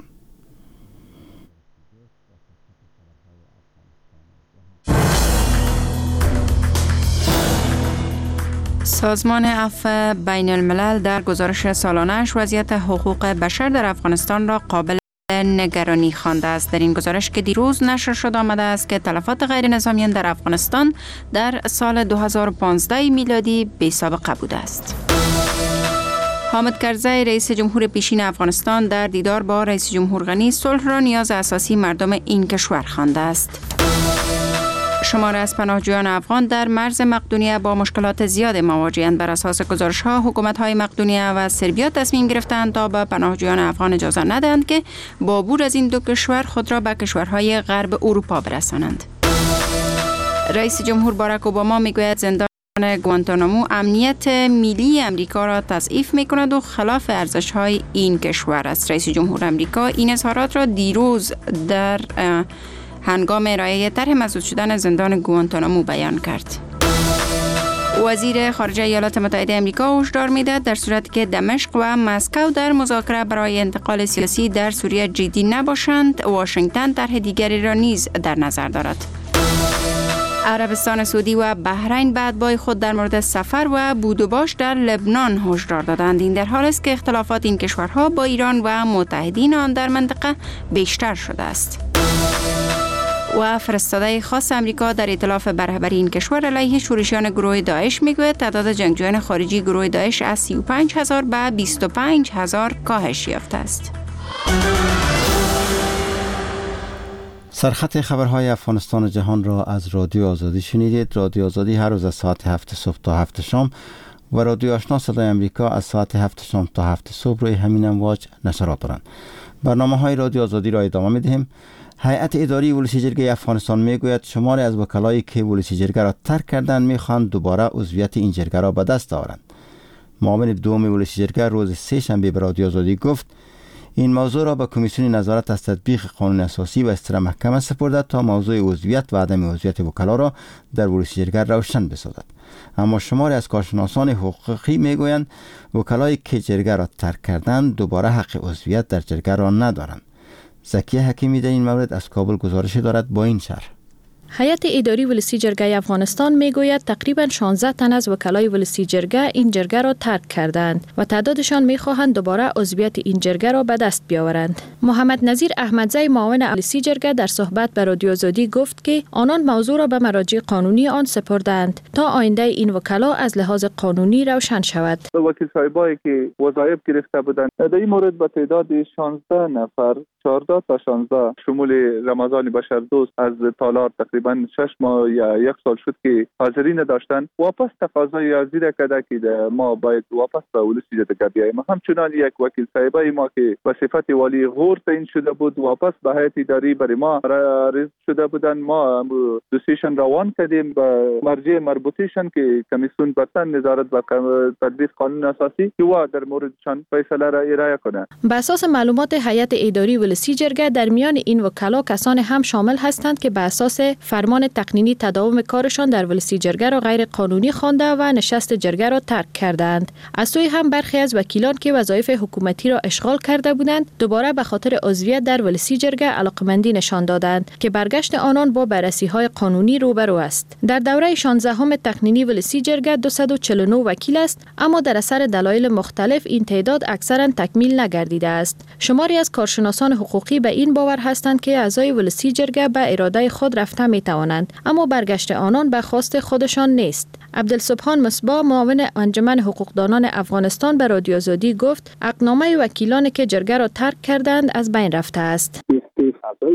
S3: سازمان عفو بین الملل در گزارش سالانه‌اش وضعیت حقوق بشر در افغانستان را قابل نگرانی خوانده است. در این گزارش که دیروز نشر شد آمده است که تلفات غیر نظامیان در افغانستان در سال 2015 میلادی بی سابقه بوده است. حامد کرزی رئیس جمهور پیشین افغانستان در دیدار با رئیس جمهور غنی صلح را نیاز اساسی مردم این کشور خوانده است. شمار از پناهجویان افغان در مرز مقدونیه با مشکلات زیاد مواجه‌اند. بر اساس گزارش‌ها حکومت‌های مقدونیه و سربیا تصمیم گرفتند تا به پناهجویان افغان اجازه ندهند که با عبور از این دو کشور خود را به کشورهای غرب اروپا برسانند. رئیس جمهور باراک اوباما میگوید زندان گوانتانامو امنیت ملی امریکا را تضعیف می‌کند و خلاف ارزش‌های این کشور است. رئیس جمهور آمریکا این اظهارات را دیروز در هنگام ارائه طرح مسدود شدن زندان گوانتانامو بیان کرد. وزیر خارجه ایالات متحده آمریکا هشدار می‌دهد در صورتی که دمشق و مسکو در مذاکره برای انتقال سیاسی در سوریه جدی نباشند، واشنگتن طرح دیگری را نیز در نظر دارد. عربستان سعودی و بحرین به اتباع خود در مورد سفر و بود و باش در لبنان هشدار دادند. این در حالی است که اختلافات این کشورها با ایران و متحدین آن در منطقه بیشتر شده است. و فرستاده خاص امریکا در ائتلاف برهبری این کشور علیه شورشیان گروه داعش میگوید تعداد جنگجویان خارجی گروه داعش از 35,000 به 25,000 کاهش یافته است.
S1: سرخط خبرهای افغانستان و جهان را از رادیو آزادی شنیدید. رادیو آزادی هر روز از ساعت 7 صبح تا 7 شام و رادیو آشنا صدای امریکا از ساعت 7 شام تا 7 صبح روی همین امواج نشرات دارند. برنامه‌های رادیو آزادی را ادامه می‌دهیم. هیئت اداری ولسی جرگه افغانستان میگوید شماری از وکلایی که ولسی جرگه را ترک کردند میخواهند دوباره عضویت این جرگه را به دست آورند. معاون دوم ولسی جرگه روز سه شنبه به رادیو آزادی گفت این موضوع را به کمیسیون نظارت از تطبیق قانون اساسی و استرا محکمه سپرده تا موضوع عضویت و عدم عضویت وکلا را در ولسی جرگه روشن بسازد. اما شماری از کارشناسان حقوقی میگویند وکلایی که جرگه را ترک کردند دوباره حق عضویت در جرگه را ندارند. زکیه حکیمی در این مورد از کابل گزارش دارد با این شرح.
S12: هیئت اداری ولسی جرگه افغانستان میگوید تقریبا 16 تن از وکلای ولسی جرگه این جرگه را ترک کردند و تعدادشان میخواهند دوباره عضویت این جرگه را به دست بیاورند. محمد نظیر احمدزی معاون ولسی جرگه در صحبت به رادیو آزادی گفت که آنان موضوع را به مراجع قانونی آن سپردند تا آینده این وکلا از لحاظ قانونی روشن شود.
S8: وکیل صاحبایی که وظایف گرفته بودند در این مورد به تعداد 16 نفر 14 تا 16 شمول رمضان بشردوست از تالار تقریبا 6 ماه یا 1 سال شد که حاضرین داشتن واپس تقاضای عرضی را کرده که ما باید واپس به ولسی جرگه بیاییم. همچنان یک وکیل صاحبای ما که به صفت والی غور تعیین شده بود واپس به هیئت اداری برای ما عرض شده بودن. ما دوسیشن روان کردیم به مرجع مربوطیشن که کمیسیون برتن نظارت به تطبیق قانون اساسی که در موردشان فیصله را ارائه کنه.
S12: به اساس معلومات هیئت اداری ولسی جرگه در میان این وکلا کسان هم شامل هستند که به اساس فرمان تقنینی تداوم کارشان در ولسی جرگه را غیر قانونی خوانده و نشست جرگه را ترک کردند. از سوی هم برخی از وکیلان که وظایف حکومتی را اشغال کرده بودند دوباره به خاطر عضویت در ولسی جرگه علاقمندی نشان دادند که برگشت آنان با بررسی‌های قانونی روبرو است. در دوره 16 تقنینی ولسی جرگه 249 وکیل است، اما در اثر دلایل مختلف این تعداد اکثرا تکمیل نگردیده است. شماری از کارشناسان حقوقی به این باور هستند که اعضای ولسی جرگه به اراده خود رفته می توانند، اما برگشت آنان به خواست خودشان نیست. عبدالسبحان مصباح معاون انجمن حقوقدانان افغانستان به رادیو آزادی گفت عقدنامه وکیلانی که جرگه را ترک کردند از بین رفته است.
S8: اعضای ولسی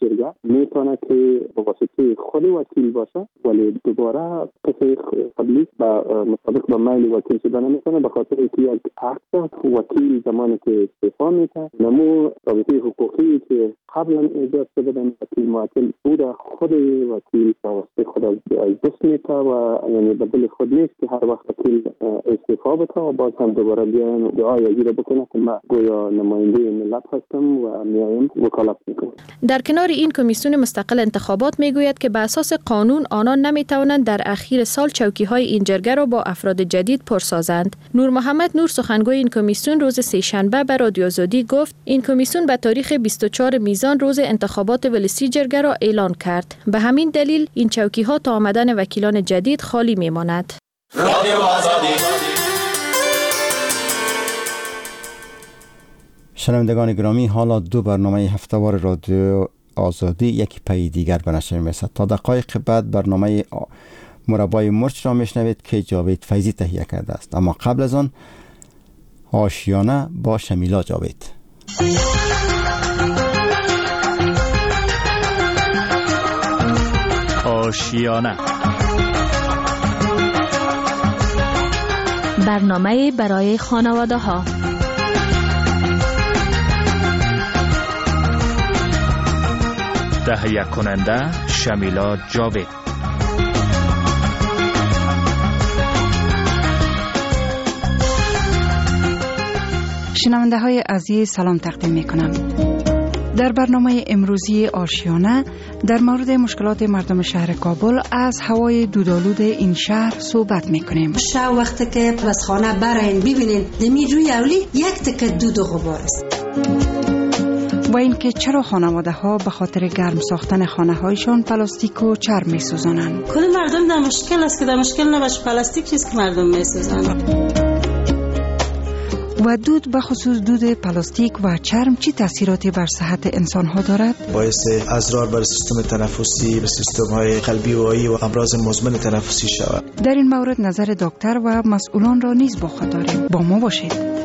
S2: جرگه میتونه که با واسطه خود وکیل باشه، ولی دوباره کسی قبلی با مطابق با میل وکیل شدن نمیتونه، به خاطر اینکه یک عقد وکیل زمانی که استعفا میده نمو رابطه حقوقی که قبلا ایجاد شده در وکیل معطل بود خود وکیل واسطه خود از دست میده و یعنی بدل خود نیست که هر وقت وکیل استعفا بده و باز هم دوباره بیان دعای اجرا بکنه که ما گویا نماینده ملت هستم و میایم وکالت میکنم.
S12: در کنار این کمیسیون مستقل انتخابات میگوید که به اساس قانون آنان نمیتوانند در اخیر سال چوکی‌های این جرگه را با افراد جدید پرسازند. نور محمد نور سخنگوی این کمیسیون روز سه‌شنبه به رادیو آزادی گفت این کمیسیون به تاریخ 24 میزان روز انتخابات ولسی جرگه را اعلان کرد. به همین دلیل این چوکی‌ها تا آمدن وکیلان جدید خالی میماند.
S1: شنوندگان گرامی، حالا دو برنامه هفته‌وار رادیو آزادی یکی پی دیگر به نشر می‌رسد. تا دقایق بعد برنامه مربای مرچ را میشنوید که جاوید فیضی تهیه کرده است، اما قبل از آن آشیانه با شمیلا جاوید.
S9: آشیانه،
S10: برنامه برای خانواده ها.
S9: تهیه کننده شمیلا جاوید.
S24: شنونده های عزیز سلام تقدیم می کنم. در برنامه امروزی آشیانه در مورد مشکلات مردم شهر کابل از هوای دودآلود این شهر صحبت می کنیم.
S25: شب وقتی که از خانه برین ببینین دمی روی اولی یک تکه دود و غبار است.
S24: و اینکه چرا خانواده ها به خاطر گرم ساختن خانه هایشان پلاستیک و چرم می سوزانند.
S25: کل مردم در مشکل است که در مشکل نباشه پلاستیک چیز که مردم می سوزانند.
S24: و دود به خصوص دود پلاستیک و چرم چی تاثیراتی بر صحت انسان ها دارد؟
S26: باعث اضرار بر سیستم تنفسی، به سیستم های قلبی و عایی و امراض مزمن تنفسی شود.
S24: در این مورد نظر دکتر و مسئولان را نیز با خود داریم. با ما باشید.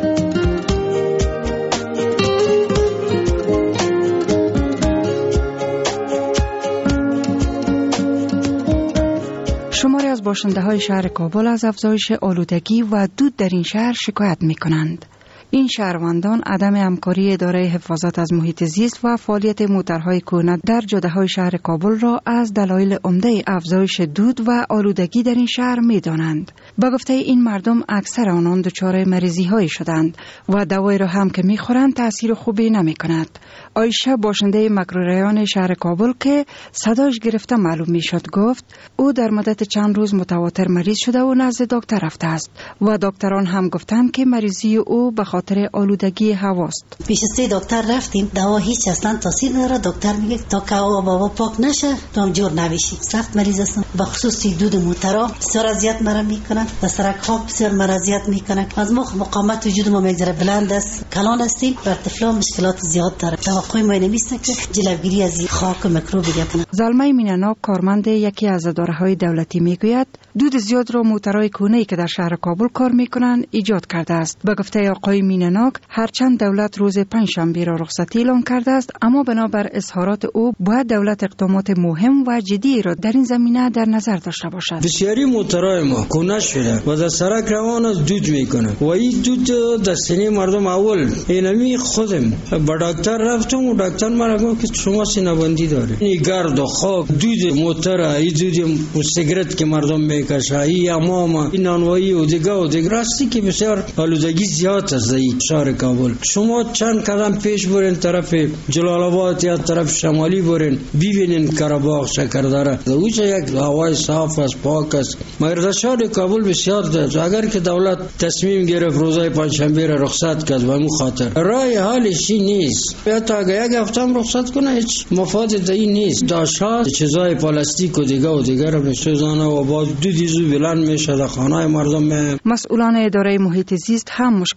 S24: شماری از باشنده های شهر کابل از افزایش آلودگی و دود در این شهر شکایت می کنند. این شهروندان عدم همکاری اداره حفاظت از محیط زیست و فعالیت موترهای کهنه در جاده‌های شهر کابل را از دلایل عمده افزایش دود و آلودگی در این شهر می‌دانند. به گفته این مردم اکثر آنان دچار مریضی‌هایی شدند و دوایی را هم که می‌خورند تأثیر خوبی نمی‌کند. عایشه باشنده مکروریان شهر کابل که صداش گرفته معلوم می‌شد گفت او در مدت چند روز متواتر مریض شده و نزد دکتر رفته است و دکتران هم گفتند که مریضی او به خاطر آلودگی هواست.
S25: پیش 3 دکتر رفتیم، دوا هیچ اصلا تاثیر نداره. دکتر میگه تا که هوا پاک نشه تو هم جور نمیشی. سخت مریض هستم. به خصوص دود موترا بسیار اذیت مرا میکنن و سرک خواب بسیار مرا اذیت میکنن. از مقاومت وجود ما میگذره بلند است، کلان هستیم، بر طفلان مشکلات زیاد داره. توقع ما نمیسته که جلوگیری از خاک و میکروب بگیرن.
S24: زلمه مینانا کارمند یکی از اداره‌های دولتی میگوید دود زیاد را موترهای کهنه‌ای که در شهر کابل کار میکنن ایجاد کرده است. به گفته آقای میناناک هرچند دولت روز پنجشنبه را رخصتی اعلام کرده است، اما بنابر اظهارات او باید دولت اقدامات مهم و جدی را در این زمینه در نظر داشته باشد.
S27: بسیاری موترهای ما کهنه شده و در سرک روان از دود میکنه و این دود در سینه مردم اول اینمی خودم با دکتر رفتم و دکتر مرا گفت که شما سینه بندی داری. این گرد و خاک دود موتر، این دود سیگرت که مردم میکشه، این امام، این نانوایی و دیگه راستی که بسیار آلودگی زیاد است. شهر کابل شما چند قدم پیش برین طرف جلال آباد یا طرف شمالی برین ببینین کرباغ شکردره اوچه یک هوای صاف است، پاک است. مگر در شهر کابل بسیار است. اگر که دولت تصمیم گرفت روزای پنجشنبه را رخصت کرد و مو خاطر رای حالش نیست، یا تا اگر یک هفته هم رخصت کنه هیچ مفاد دایی نیست. داشت چیزای پلاستیک و دیگه را میسوزانه و باز دودی زو بلند میشه در خانه مردم.
S24: مسئولان اداره محیط زیست هم مشکلات آلودگی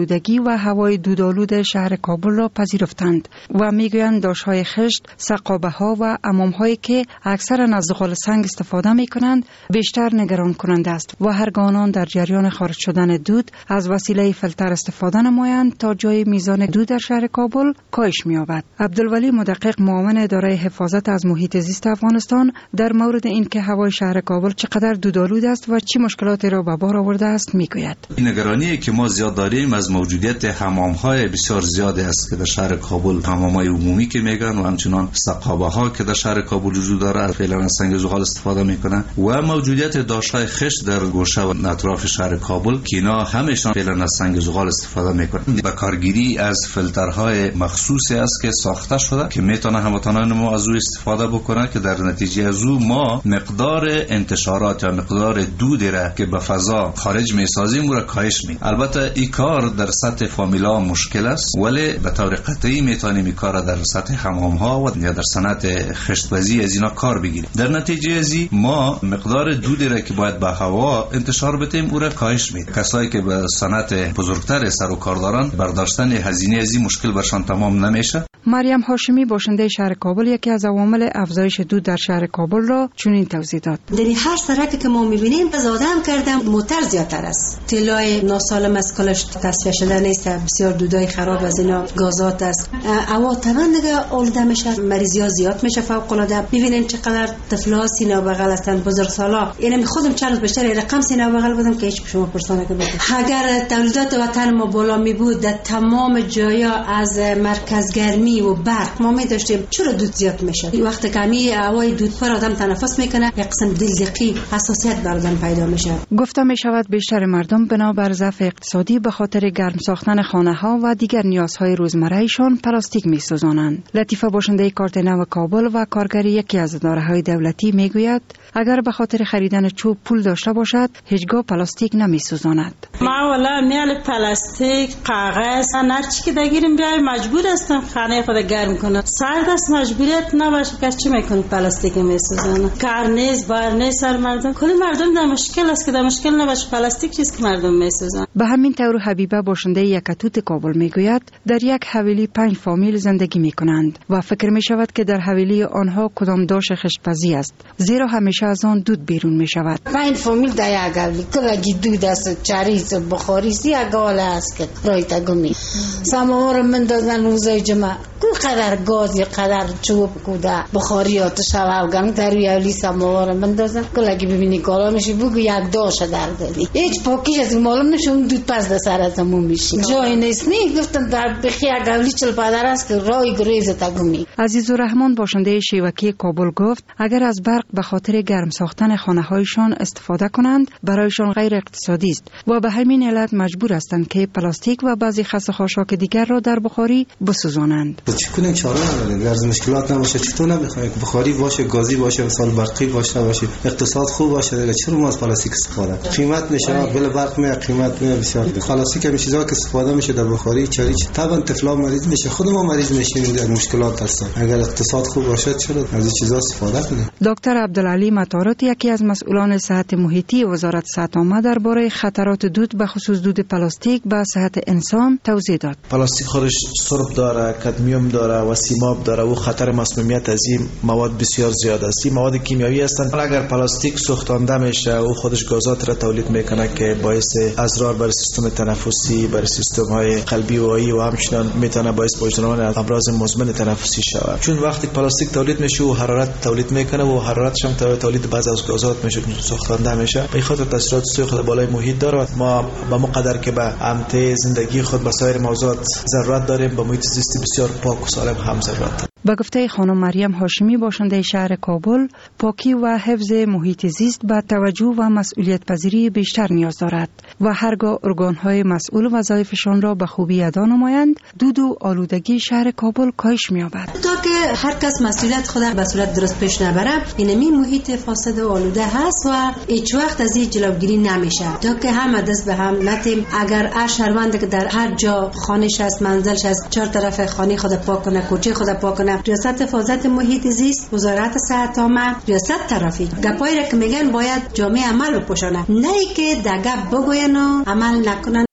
S24: آلودگی و هوای دودآلود شهر کابل را پذیرفتند و میگویند داشت‌های خشت، سقابه‌ها و حمام‌هایی که اکثرا از زغال سنگ استفاده می‌کنند بیشتر نگران کننده است و هرگاه آنان در جریان خارج شدن دود از وسیله فیلتر استفاده نمایند تا جای میزان دود در شهر کابل کاهش می‌یابد. عبدالولی مدقق معاون اداره حفاظت از محیط زیست افغانستان در مورد اینکه هوای شهر کابل چقدر دودآلود است و چه مشکلاتی را به بار آورده است میگوید.
S4: این نگرانی که ما زیاد داریم از موجودیت حمام‌های بسیار زیادی است که در شهر کابل، حمام‌های عمومی که میگن و همچنان سقابه‌ها که در شهر کابل وجود داره فعلا از سنگ زغال استفاده میکنن و موجودیت داشت‌های خشت در گوشه و اطراف شهر کابل که اینا همشون فعلا از سنگ زغال استفاده میکنن. با کارگیری از فیلترهای مخصوصی است که ساخته شده که میتونه هموطنان ما از او استفاده بکنن که در نتیجه از او ما مقدار انتشارات یا مقدار دودی را که به فضا خارج میسازیم و را کاهش می. البته این کار در سطح فامیلا مشکل است ولی به طور قطعی میتونیم این کار در سطح حمام‌ها و یا در صنعت خشت‌بازی از اینا کار بگیریم. در نتیجه از ما مقدار دودی را که باید به هوا انتشار بدیم او را کاهش می. کسایی که به صنعت بزرگتر سر و کار دارن برداشتن هزینه از این مشکل برشان تمام نمیشه.
S24: مریم هاشمی باشنده شهر کابل یکی از عوامل افزایش دود در شهر کابل را چنین توضیح داد.
S25: در هر سرکی که ما می‌بینیم زیاده هم کردم موتر زیادتر است. طلای ناسالم از کلش تصفیه شده نیست، بسیار دودای خراب از اینا گازات است. هوا طبعا دیگه آلوده میشه، مریضی‌ها زیاد میشه فوق العاده. ببینین چقدر طفلا سینه بغل هستند، بزرگسالا. یعنی خودم چند روز بیشتر رقم سینه بغل بودم که هیچ شما پرسانه که بود. اگر تولیدات وطن ما بالا می بود در تمام جایا از مرکز گرمی و برق ما می داشتیم، چرا دود زیاد میشه؟ وقتی که می هوای دود پر آدم تنفس میکنه یک قسم دلدقی حساسیت بر آدم پیدا میشه.
S24: گفته می شود بیشتر مردم بنابر ضعف اقتصادی به خاطر گرم ساختن خانه ها و دیگر نیازهای روزمره ایشان پلاستیک می سوزانند. لطیفه باشنده کارت نو کابل و کارگر یکی از اداره‌های دولتی میگوید اگر به خاطر خریدن چوب پول داشته باشد هیچگاه پلاستیک نمی سوزاند.
S6: ما والا میال پلاستیک، کاغذ، هر چی که بگیریم بیایم مجبور هستم خانه خود گرم کنم. سرد است مجبوریت نباشه که چی میکنه پلاستیک میسوزانه. کار نیست، بار نیست سر مردم. کلی مردم در مشکل است که در مشکل نباشه پلاستیک چیز که مردم میسوزانه.
S24: به همین طور حبیبه باشنده یکتوت کابل میگوید در یک حویلی 5 فامیل زندگی میکنند و فکر میشود که در حویلی آنها کدام داش خشت‌پزی است زیرا همیشه از آن دود بیرون میشود.
S7: 5 فامیل در یک حویلی کلگی دود است، چریز و بخاری سی اگال است که رایت گمی سماور من دادن روزای جمعه قدر گاز یا قدر چوب کوده بخاریات شواب گرم در حویلی سماور من دادن کلگی ببینی کالا میشه بگو یک داش در دادی هیچ پاکیش از معلوم نمیشه اون دود پس در سر از همون میشه جای نیست نی گفتن در بخی یک حویلی 45 است که رای گریز تا گمی.
S24: عزیزالرحمن باشنده شیوکی کابل گفت اگر از برق به خاطر گرم ساختن خانه هایشان استفاده کنند برایشان غیر اقتصادی است و به همین علت مجبور هستند که پلاستیک و بعضی خسته خاشاک دیگر را در بخاری بسوزانند.
S26: چکنین چاره نداریم، از مشکلات نباشه چطور نمیخوایم بخاری باشه، گازی باشه، مثلا برقی باشه، اقتصاد خوب باشه دیگه چرا ما از پلاستیک استفاده؟ قیمت میشه بل برق می قیمت می بسیار پلاستیک همین چیزا که استفاده میشه در بخاری چریچ طبعا طفلا مریض میشه، خود ما مریض میشیم در مشکلات هستن. اگر اقتصاد خوب باشه چرا از این چیزا استفاده کنیم؟
S24: دکتر عبدالعلی مطارات یکی از مسئولان صحت محیطی وزارت صحت عامه درباره خطرات دود به خصوص دود پلاستیک به صحت انسان توضیح داد.
S26: پلاستیک خودش سرب داره، کدمیوم داره و سیماب داره و خطر مسمومیت از این مواد بسیار زیاد است. این مواد کیمیایی هستند. اگر پلاستیک سوختانده میشه و خودش گازات را تولید میکنه که باعث اضرار بر سیستم تنفسی، بر سیستم های قلبی و عایی و همچنین میتونه باعث وجدان امراض مزمن تنفسی شود. چون وقتی پلاستیک تولید میشه و حرارت تولید میکنه و حرارتش هم تولید بعضی از گازات میشه سوختانده میشه. به خاطر تاثیرات سوی خود بالای محیط داره. ما به مقدر که به امته زندگی خود به سایر موضوعات ضرورت داریم به محیط زیست بسیار پاک و سالم هم ضرورت.
S24: به گفته خانم مریم هاشمی باشنده شهر کابل پاکی و حفظ محیط زیست به توجه و مسئولیت پذیری بیشتر نیاز دارد و هرگاه ارگان‌های مسئول وظایفشان را به خوبی ادا نمایند دود و آلودگی شهر کابل کاهش می‌یابد.
S25: تا که هر کس مسئولیت خود به صورت درست پیش نبره اینمی محیط فاسد و آلوده هست و هیچ وقت از این جلوگیری نمیشه. تا که همه دست به هم نتیم اگر هر شهروند که در هر جا خانه‌اش است منزلش است چهار طرف خانه خود پاک کنه کوچه خود پاک کنه ریاست حفاظت محیط زیست وزارت صحت عامه ریاست ترافیک گپایی را که میگن باید جامعه عمل بپوشانه نه که دگه بگوین و عمل نکنن.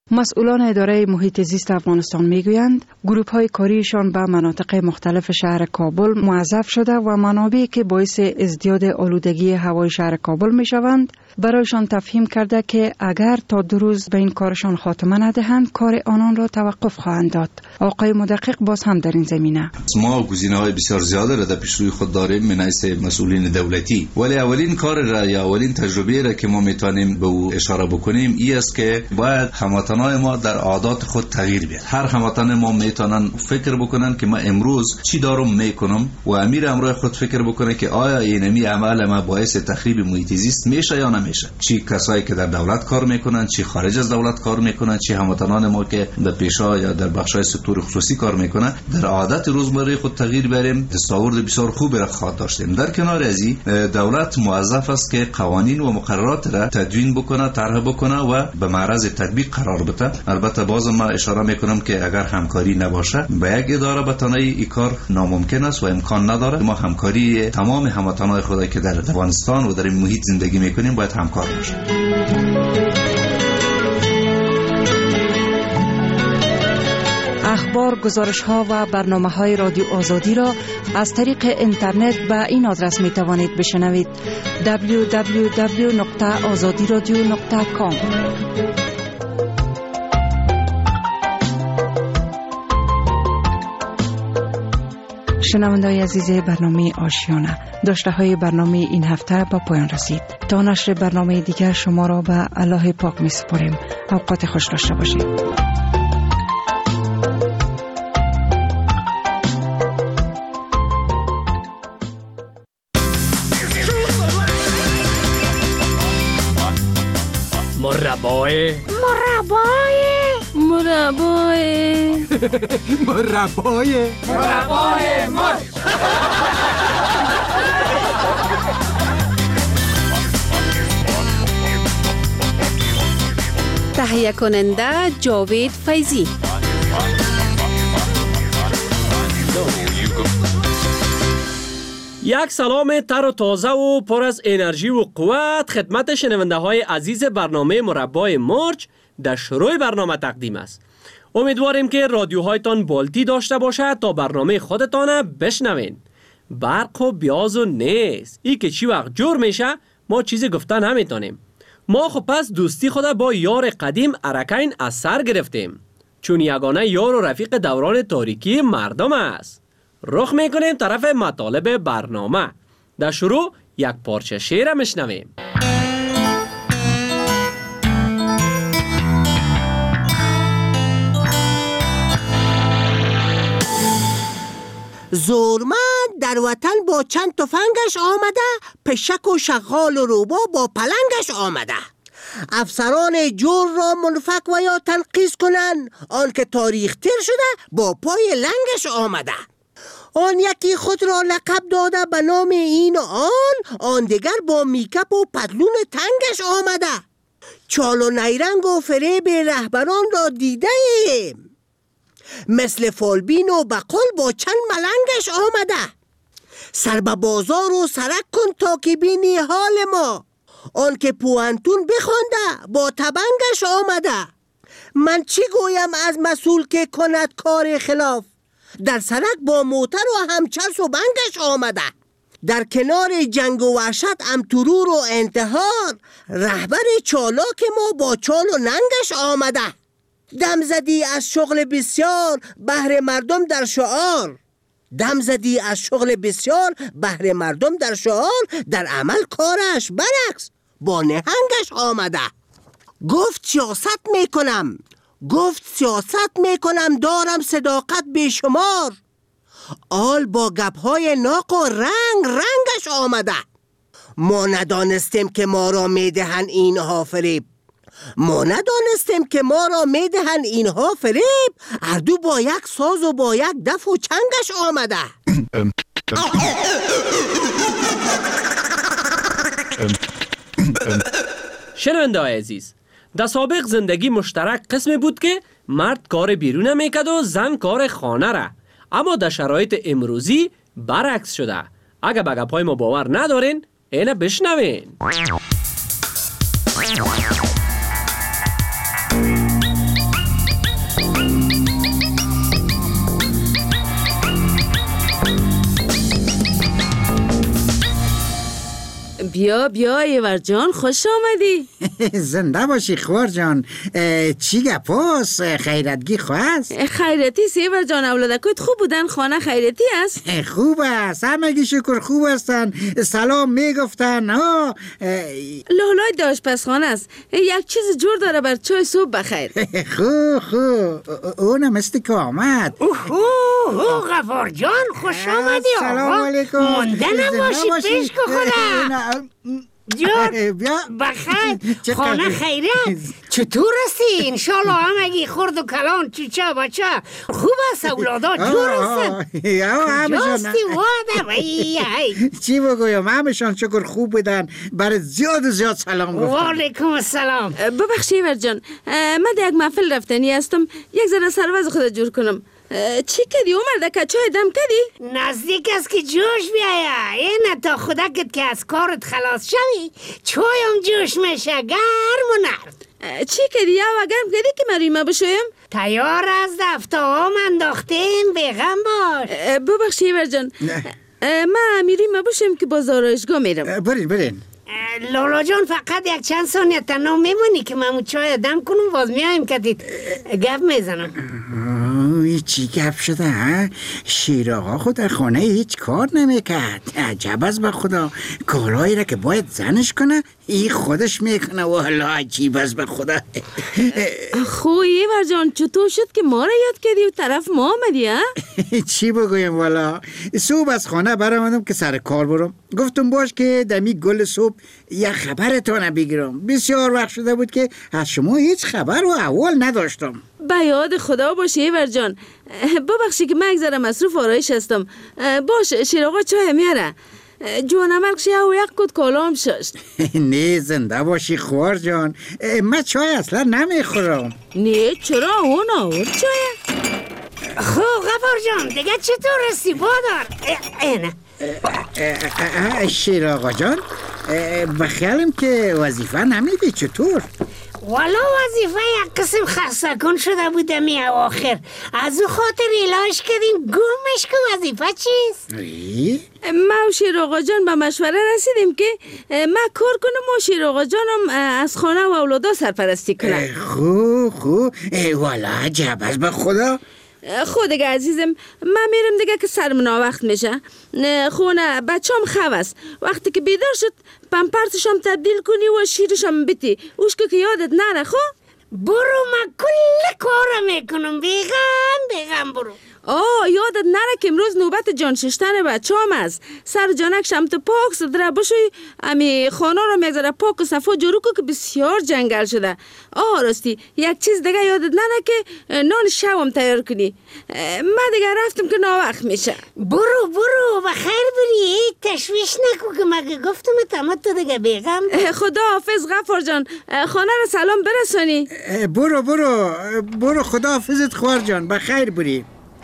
S24: مسئولان اداره محیط زیست افغانستان میگویند گروه های کاریشان به مناطق مختلف شهر کابل موظف شده و منابعی که باعث ازدیاد آلودگی هوای شهر کابل میشوند برایشان تفهیم کرده که اگر تا 2 روز به این کارشان خاتمه ندهند کار آنان را توقف خواهند داد. آقای مدقق باز هم در این زمینه:
S4: ما گزینه‌های بسیار زیاده را در پیش روی خود داریم من حیث مسئولین دولتی، ولی اولین کار را یا اولین تجربه را که ما میتونیم به او اشاره بکنیم این است که باید هموطنان ما در عادات خود تغییر بیارن. هر هموطن ما میتونن فکر بکنن که ما امروز چی دارم میکنم و امیر امروز خود فکر بکنه که آیا اینمی عمل ما باعث تخریب محیط زیست میشه یا نمیشه. چی کسایی که در دولت کار میکنن، چی خارج از دولت کار میکنن، چی هموطنان ما که در پیشا یا در بخشای سکتور خصوصی کار میکنن، در عادت روزمره خود تغییر بریم دستاورد بسیار خوب را خواهد داشتیم. در کنار از این دولت موظف است که قوانین و مقررات را تدوین بکنه، طرح بکنه و به معرض تطبیق قرار بده. البته باز ما اشاره میکنم که اگر همکاری نباشه با یک اداره به تنهایی این کار ناممکن است و امکان نداره. ما همکاری تمام هموطنان خود که در افغانستان و در این محیط زندگی میکنیم باید همکار باشیم.
S24: اخبار، گزارش‌ها و برنامه‌های رادیو آزادی را از طریق اینترنت به این آدرس می‌توانید بشنوید: www.azadiradio.com. شنونده‌های عزیز برنامه آشیانه، داشته‌های برنامه این هفته به پایان رسید. تا نشر برنامه دیگر شما را به الله پاک می‌سپاریم. اوقات خوش داشته باشید.
S11: مربای مرچ.
S10: تهیه کننده جاوید فیضی.
S11: یک سلام تر و تازه و پر از انرژی و قوت خدمت شنونده های عزیز برنامه مربای مرچ در شروع برنامه تقدیم است. امیدواریم که رادیوهایتان بالتی داشته باشد تا برنامه خودتان بشنوین. برق و بیاز و نیست، ای که چی وقت جور میشه ما چیزی گفته نمیتونیم. ما خب پس دوستی خود با یار قدیم ارکین از سر گرفتیم، چون یگانه یار و رفیق دوران تاریکی مردم است. رخ میکنیم طرف مطالب برنامه. در شروع یک پارچه شعر میشنویم.
S14: زورمند در وطن با چند تفنگش آمده، پشک و شغال و روبا با پلنگش آمده. افسران جور را منفک و یا تنقیص کنن، آن که تاریخ تیر شده با پای لنگش آمده. آن یکی خود را لقب داده به نام این و آن دیگر با میکپ و پتلون تنگش آمده. چال و نیرنگ و فریب رهبران را دیده ایم، مثل فالبین و بقال با چند ملنگش آمده. سر به بازار و سرک کن تا که بینی حال ما، آن که پوانتون بخونده با تبنگش آمده. من چی گویم از مسئول که کند کار خلاف، در سرک با موتر و همچرس و بنگش آمده. در کنار جنگ و وحشت امترور و انتحار، رهبر چالاک ما با چال و ننگش آمده. دم زدی از شغل بسیار بهر مردم در شعار، دم زدی از شغل بسیار بهر مردم در شعار، در عمل کارش برعکس با نهنگش آمده. گفت سیاست میکنم، گفت سیاست میکنم، دارم صداقت بیشمار، آل با گپهای ناق و رنگش آمده. ما ندانستیم که ما را میدهن اینها فریب، ما ندانستیم که ما را میدهن اینها فریب، اردو با یک ساز و با یک دف و چنگش آمده.
S11: شنونده عزیز، در سابق زندگی مشترک قسمی بود که مرد کار بیرون میکرد و زن کار خانه را، اما در شرایط امروزی برعکس شده. اگه به گپای ما باور ندارین اینه بشنوین.
S13: بیا ایور جان، خوش آمدی.
S15: زنده باشی خوار جان. چی گپاس؟ خیرتگی خواست؟
S13: خیرتی ایور جان، اولادکوت خوب بودن؟ خانه خیرتی است؟
S15: خوب است، همگی شکر خوب هستن. سلام میگفتن.
S13: لالای داشت پس خانه است، یک چیز جور داره بر چای صبح بخیر.
S15: خوب اونم است که آمد.
S16: غفار جان خوش آمدی.
S15: سلام علیکم.
S16: مونده نباشی پیش که خودم جان بخیر. خانه خیرت چطور هستی؟ انشالله همگی خورد و کلان چیچه بچه خوب است؟ اولادا جور هستن؟ جاستی واده
S15: چی بگویم، همشان شکر خوب بودن. برای زیاد سلام گفتن.
S16: وعلیکم السلام.
S13: ببخشی ایور جان، من در یک محفل رفتنی هستم، یک ذره سرواز خود جور کنم. چی کردی عمر دکه؟ چای دم کردی؟
S16: نزدیک است که جوش بیایه. این تا خودکت که از کارت خلاص شوی چایم جوش میشه گرم و نرد.
S13: چی کردی یا گرم کردی که مریمه بشویم؟
S16: تیار از دفته هم انداختیم، بیغم باش.
S13: ببخشی ایور جان، من میریم بشویم که بازارشگاه میرم.
S15: برین.
S16: لالا جان فقط یک چند ثانیه تنها میمونی که من چای دم کنم، باز میایم که گپ میزنم.
S15: چی گپ شده ها؟ شیر آقا خود در خانه هیچ کار نمیکرد. عجب است به خدا، کارهایی را که باید زنش کنه ای خودش میکنه. والا عجیب است به خدا.
S13: خویی ورجان، چطور شد که ما را یاد کردی و طرف ما آمدی ها؟
S15: چی بگویم والا، صبح از خانه برآمدم که سر کار برم. گفتم باش که دمی گل صبح یک خبرتان بگیرم. بسیار وقت شده بود که از شما هیچ خبر و احوال نداشتم.
S13: به یاد خدا باشه ایور جان. ببخشی که من یک ذره مصروف آرایش هستم. باش شیر آقا چای میاره. جوان مرکشی او یک کد کالام شست.
S15: نه زنده باشی خوار جان، من چای اصلا نمیخورم.
S13: نه چرا؟ اون آورد چای.
S16: خب غفار جان دیگه چطور هستی بادار؟ اینه
S15: شیر آقا جان، بخیالم که وظیفه نمیدی چطور؟
S16: والا وظیفه یک قسم خسته کن شده بودم می اواخر، از او خاطر علاج کردیم. گمش که وظیفه چیست؟
S13: ما و شیر آقا جان به مشوره رسیدیم که ما کار کنم و شیر آقا جانم از خانه و اولادا سرپرستی کنم.
S15: خوب والا عجب است به خدا.
S13: خود دیگه عزیزم، من میرم دیگه که سرم وقت میشه. خونه بچه‌ام خواب است، وقتی که بیدار شد پمپرسشم تبدیل کنی و شیرشم بیتی اوش که یادت نره. خب
S16: برو، من کل کارم میکنم. بیغم برو.
S13: یادت نره که امروز نوبت جان ششتن بچه‌ام است. سر جانک شمت پاک صدره بشوی، امی خانه رو میگذاره پاک و صفا جورو که بسیار جنگل شده. راستی یک چیز دیگه یادت نره که نان شوم تیار کنی. من دیگه رفتم که ناوقت میشه.
S16: برو بخیر بری، تشویش نکو که مگه گفتم تمت تو دیگه بیغم.
S13: خدا حافظ غفار جان، خانه رو سلام برسانی.
S15: برو خدا حافظت خوار جان، بخیر بری.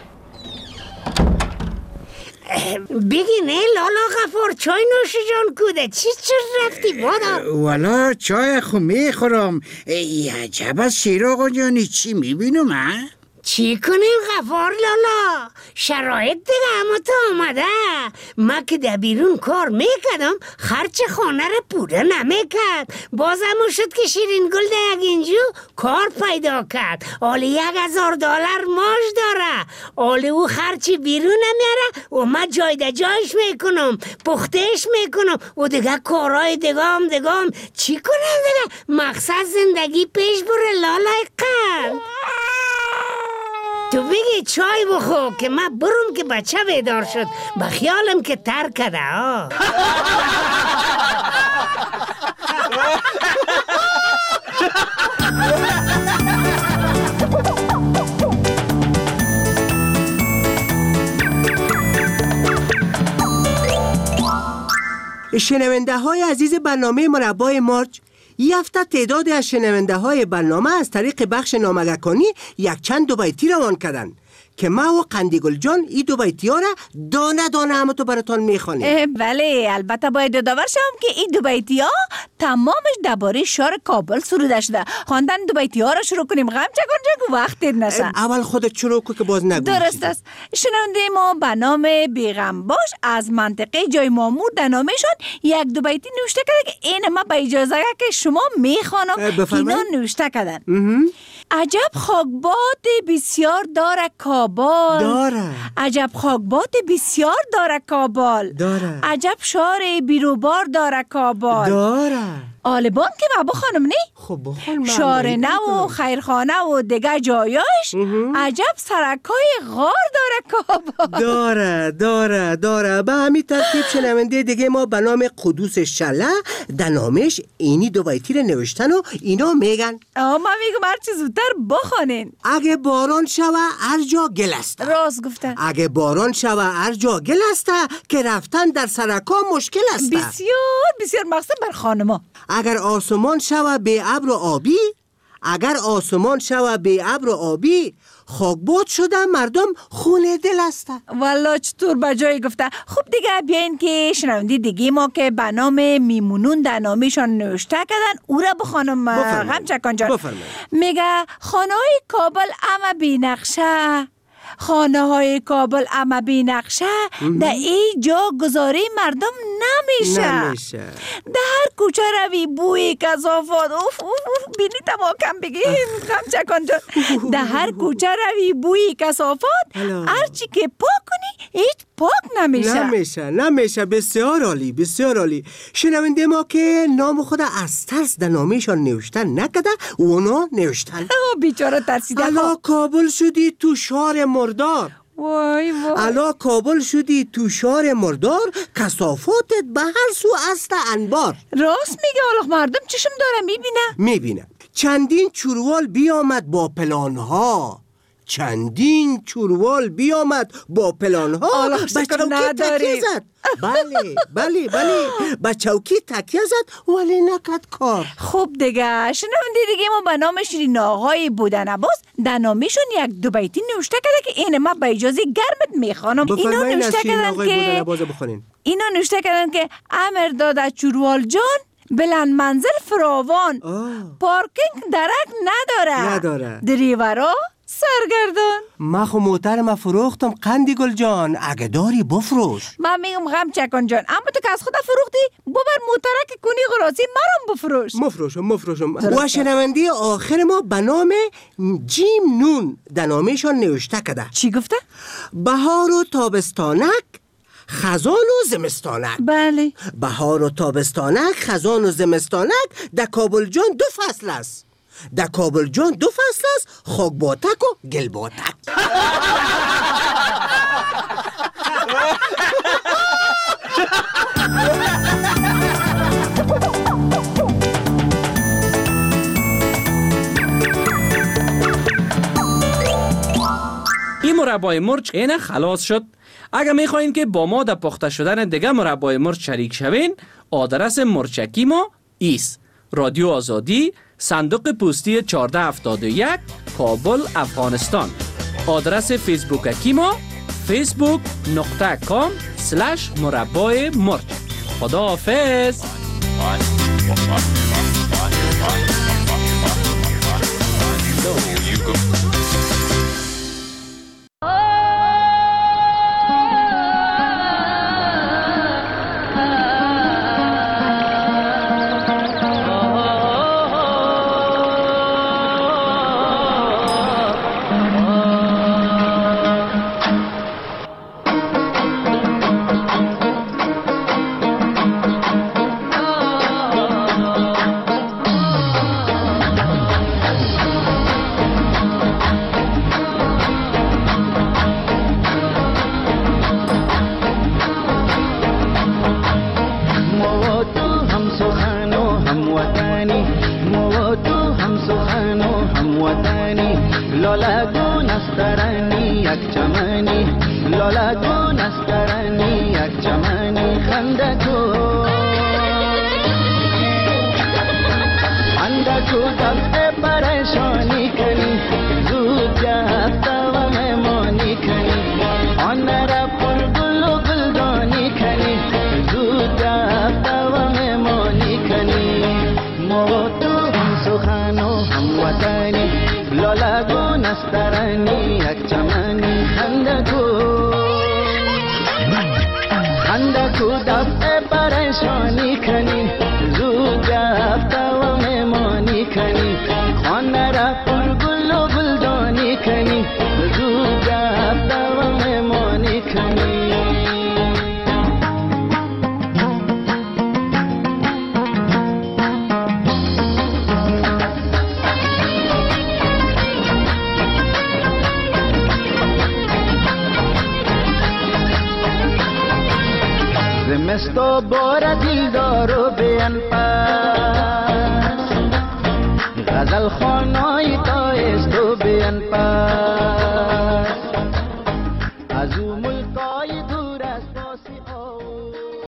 S16: بگی نه لالا غفار، چای نوش جان کوده چی رفتی مادر؟
S15: والا چای خو میخورم. عجب از شیر آقا جانی، چی میبینم ها؟
S16: چی کنیم غفار لالا؟ شرایط دیگه همه تا آمده. ما که در بیرون کار میکردم خرچ خانه رو پوره نمیکرد. بازم شد که شیرین گل در یک اینجو کار پیدا کرد. آلی $1,000 ماش داره. آلی او خرچی بیرون نمیاره و ما جای در جایش میکنم، پختش میکنم و دیگه کارهای دگام. چی کنم دیگه؟ مقصد زندگی پیش بره لالای قلب. تو بگی چای بخور که من برم که بچه بیدار شد. بخیالم که ترک کرده.
S14: شنونده های عزیز برنامه مربای مارچ، یه هفته تعدادی از شنونده های برنامه از طریق بخش نامگکانی یک چند دو بیتی روان کردن که ما و قندیگل جان ای دو بیتیا را دانه دانه همه تو براتان میخوانیم.
S5: بله، البته باید یادآور شم که این دو بیتیا تمامش درباره شهر کابل سروده شده. خواندن دو بیتیا را شروع کنیم غم چکن جگو وقت نشه.
S14: اول خودت شروع کن که باز نگو.
S5: درست است. شنونده ما به نام بیغم باش از منطقه جای مامور در نامشان یک دو بیتی نوشته کرده که این ما به اجازه که شما میخوانم. اینا نوشته کردن. عجب خاکباد بسیار داره کابل.
S14: داره.
S5: عجب خاکباد بسیار داره کابل.
S14: داره.
S5: عجب شهر بیروبار داره کابل.
S14: داره.
S5: آلبان که بابا خانم نی؟
S14: خب بخون
S5: شهر نو و خیرخانه و دیگه جایاش عجب سرکای غار داره کابل.
S14: داره به همین ترتیب شنونده دیگه ما به نام قدوس شله در نامش اینی دو بیتی رو نوشتن و اینا میگن
S5: ما میگم هر چی زودتر بخونین.
S14: اگه باران شوه هر جا گل است.
S5: راست گفتن.
S14: اگه باران شوه هر جا گل است که رفتن در سرکا مشکل است.
S5: بسیار مقصد بر خانما.
S14: اگر آسمان شوه به ابر و آبی، اگر آسمان شوه به ابر و آبی، خاکباد شده مردم خون دل است.
S5: والا چطور بجای گفته. خب دیگه بیاین که شنوندی دیگه ما که به نام میمونون در نامشان نوشته کردن او را بخوانم. غم چکان جان میگه خانه های کابل اما بی نقشه، خانه های کابل اما بی نقشه در ای جا گذاری مردم نمیشه. در هر کوچه روی بوی کثافات بینی تماکم بگیم غم چکان جان. در هر کوچه روی بوی کثافات هرچی که پاک کنی هیچ پاک
S14: نمیشه. بسیار عالی. شنونده ما که نام خود از ترس در نامشان نوشتن نکده اونا نوشتن
S5: بیچاره ترسیده.
S14: الا کابل شدی تو شهر مردار.
S5: وای
S14: الا کابل شدی تو شهر مردار، کثافاتت به هر سو است انبار.
S5: راست میگه. حالا مردم چشم داره
S14: میبینه. چندین چوروال بیامد با پلانها، چندین چوروال بیامد با پلانها.
S5: به چوکی تکیه
S14: زد. بله به چوکی تکیه زد ولی نکرد کار.
S5: خوب دیگه شنوندی دیگه ما به نام شیرین آقای بودن عباس در نامشون یک دو بیتی نوشته کرده که این ما به اجازه گرمت میخوانم. اینا نوشته کردن که امر داده چوروال جان بلند منزل فراوان، پارکینگ درک نداره. دریورا سرگردان.
S14: ما خو موترم فروختم قندیگل جان، اگه داری بفروش.
S5: من میگم غم چکان جان اما تو که از خود فروختی ببر موترک کنی غراسی مرم بفروش.
S14: مفروشم. و شنونده آخر ما به نام جیم نون در نامشان نوشته کده.
S5: چی گفته؟
S14: بهار و تابستانک، خزان و زمستانک.
S5: بله.
S14: بهار و تابستانک، خزان و زمستانک در کابل جان دو فصل است. در کابل جان دو فصل است، خاکباتک و گلباتک.
S11: این مربای مرچ اینه خلاص شد. اگر میخواین که با ما در پخته شدن دیگه مربای مرچ شریک شوین، آدرس مرچکی ما ایست: رادیو آزادی، صندوق پستی 1471، کابل، افغانستان. آدرس فیسبوکی ما facebook.com/مربای مرچ. خدا حافظ.
S17: परेशानी करी, نسترانی یک چمنی خنده کو دفع پریشانی کنی زود رفته و میمانی کنی خانه را پر گل و گلدانی کنی زود رفته و میمانی کنی زمستو بار دیلدار و بیان پس غزل خانای تایست و بیان پس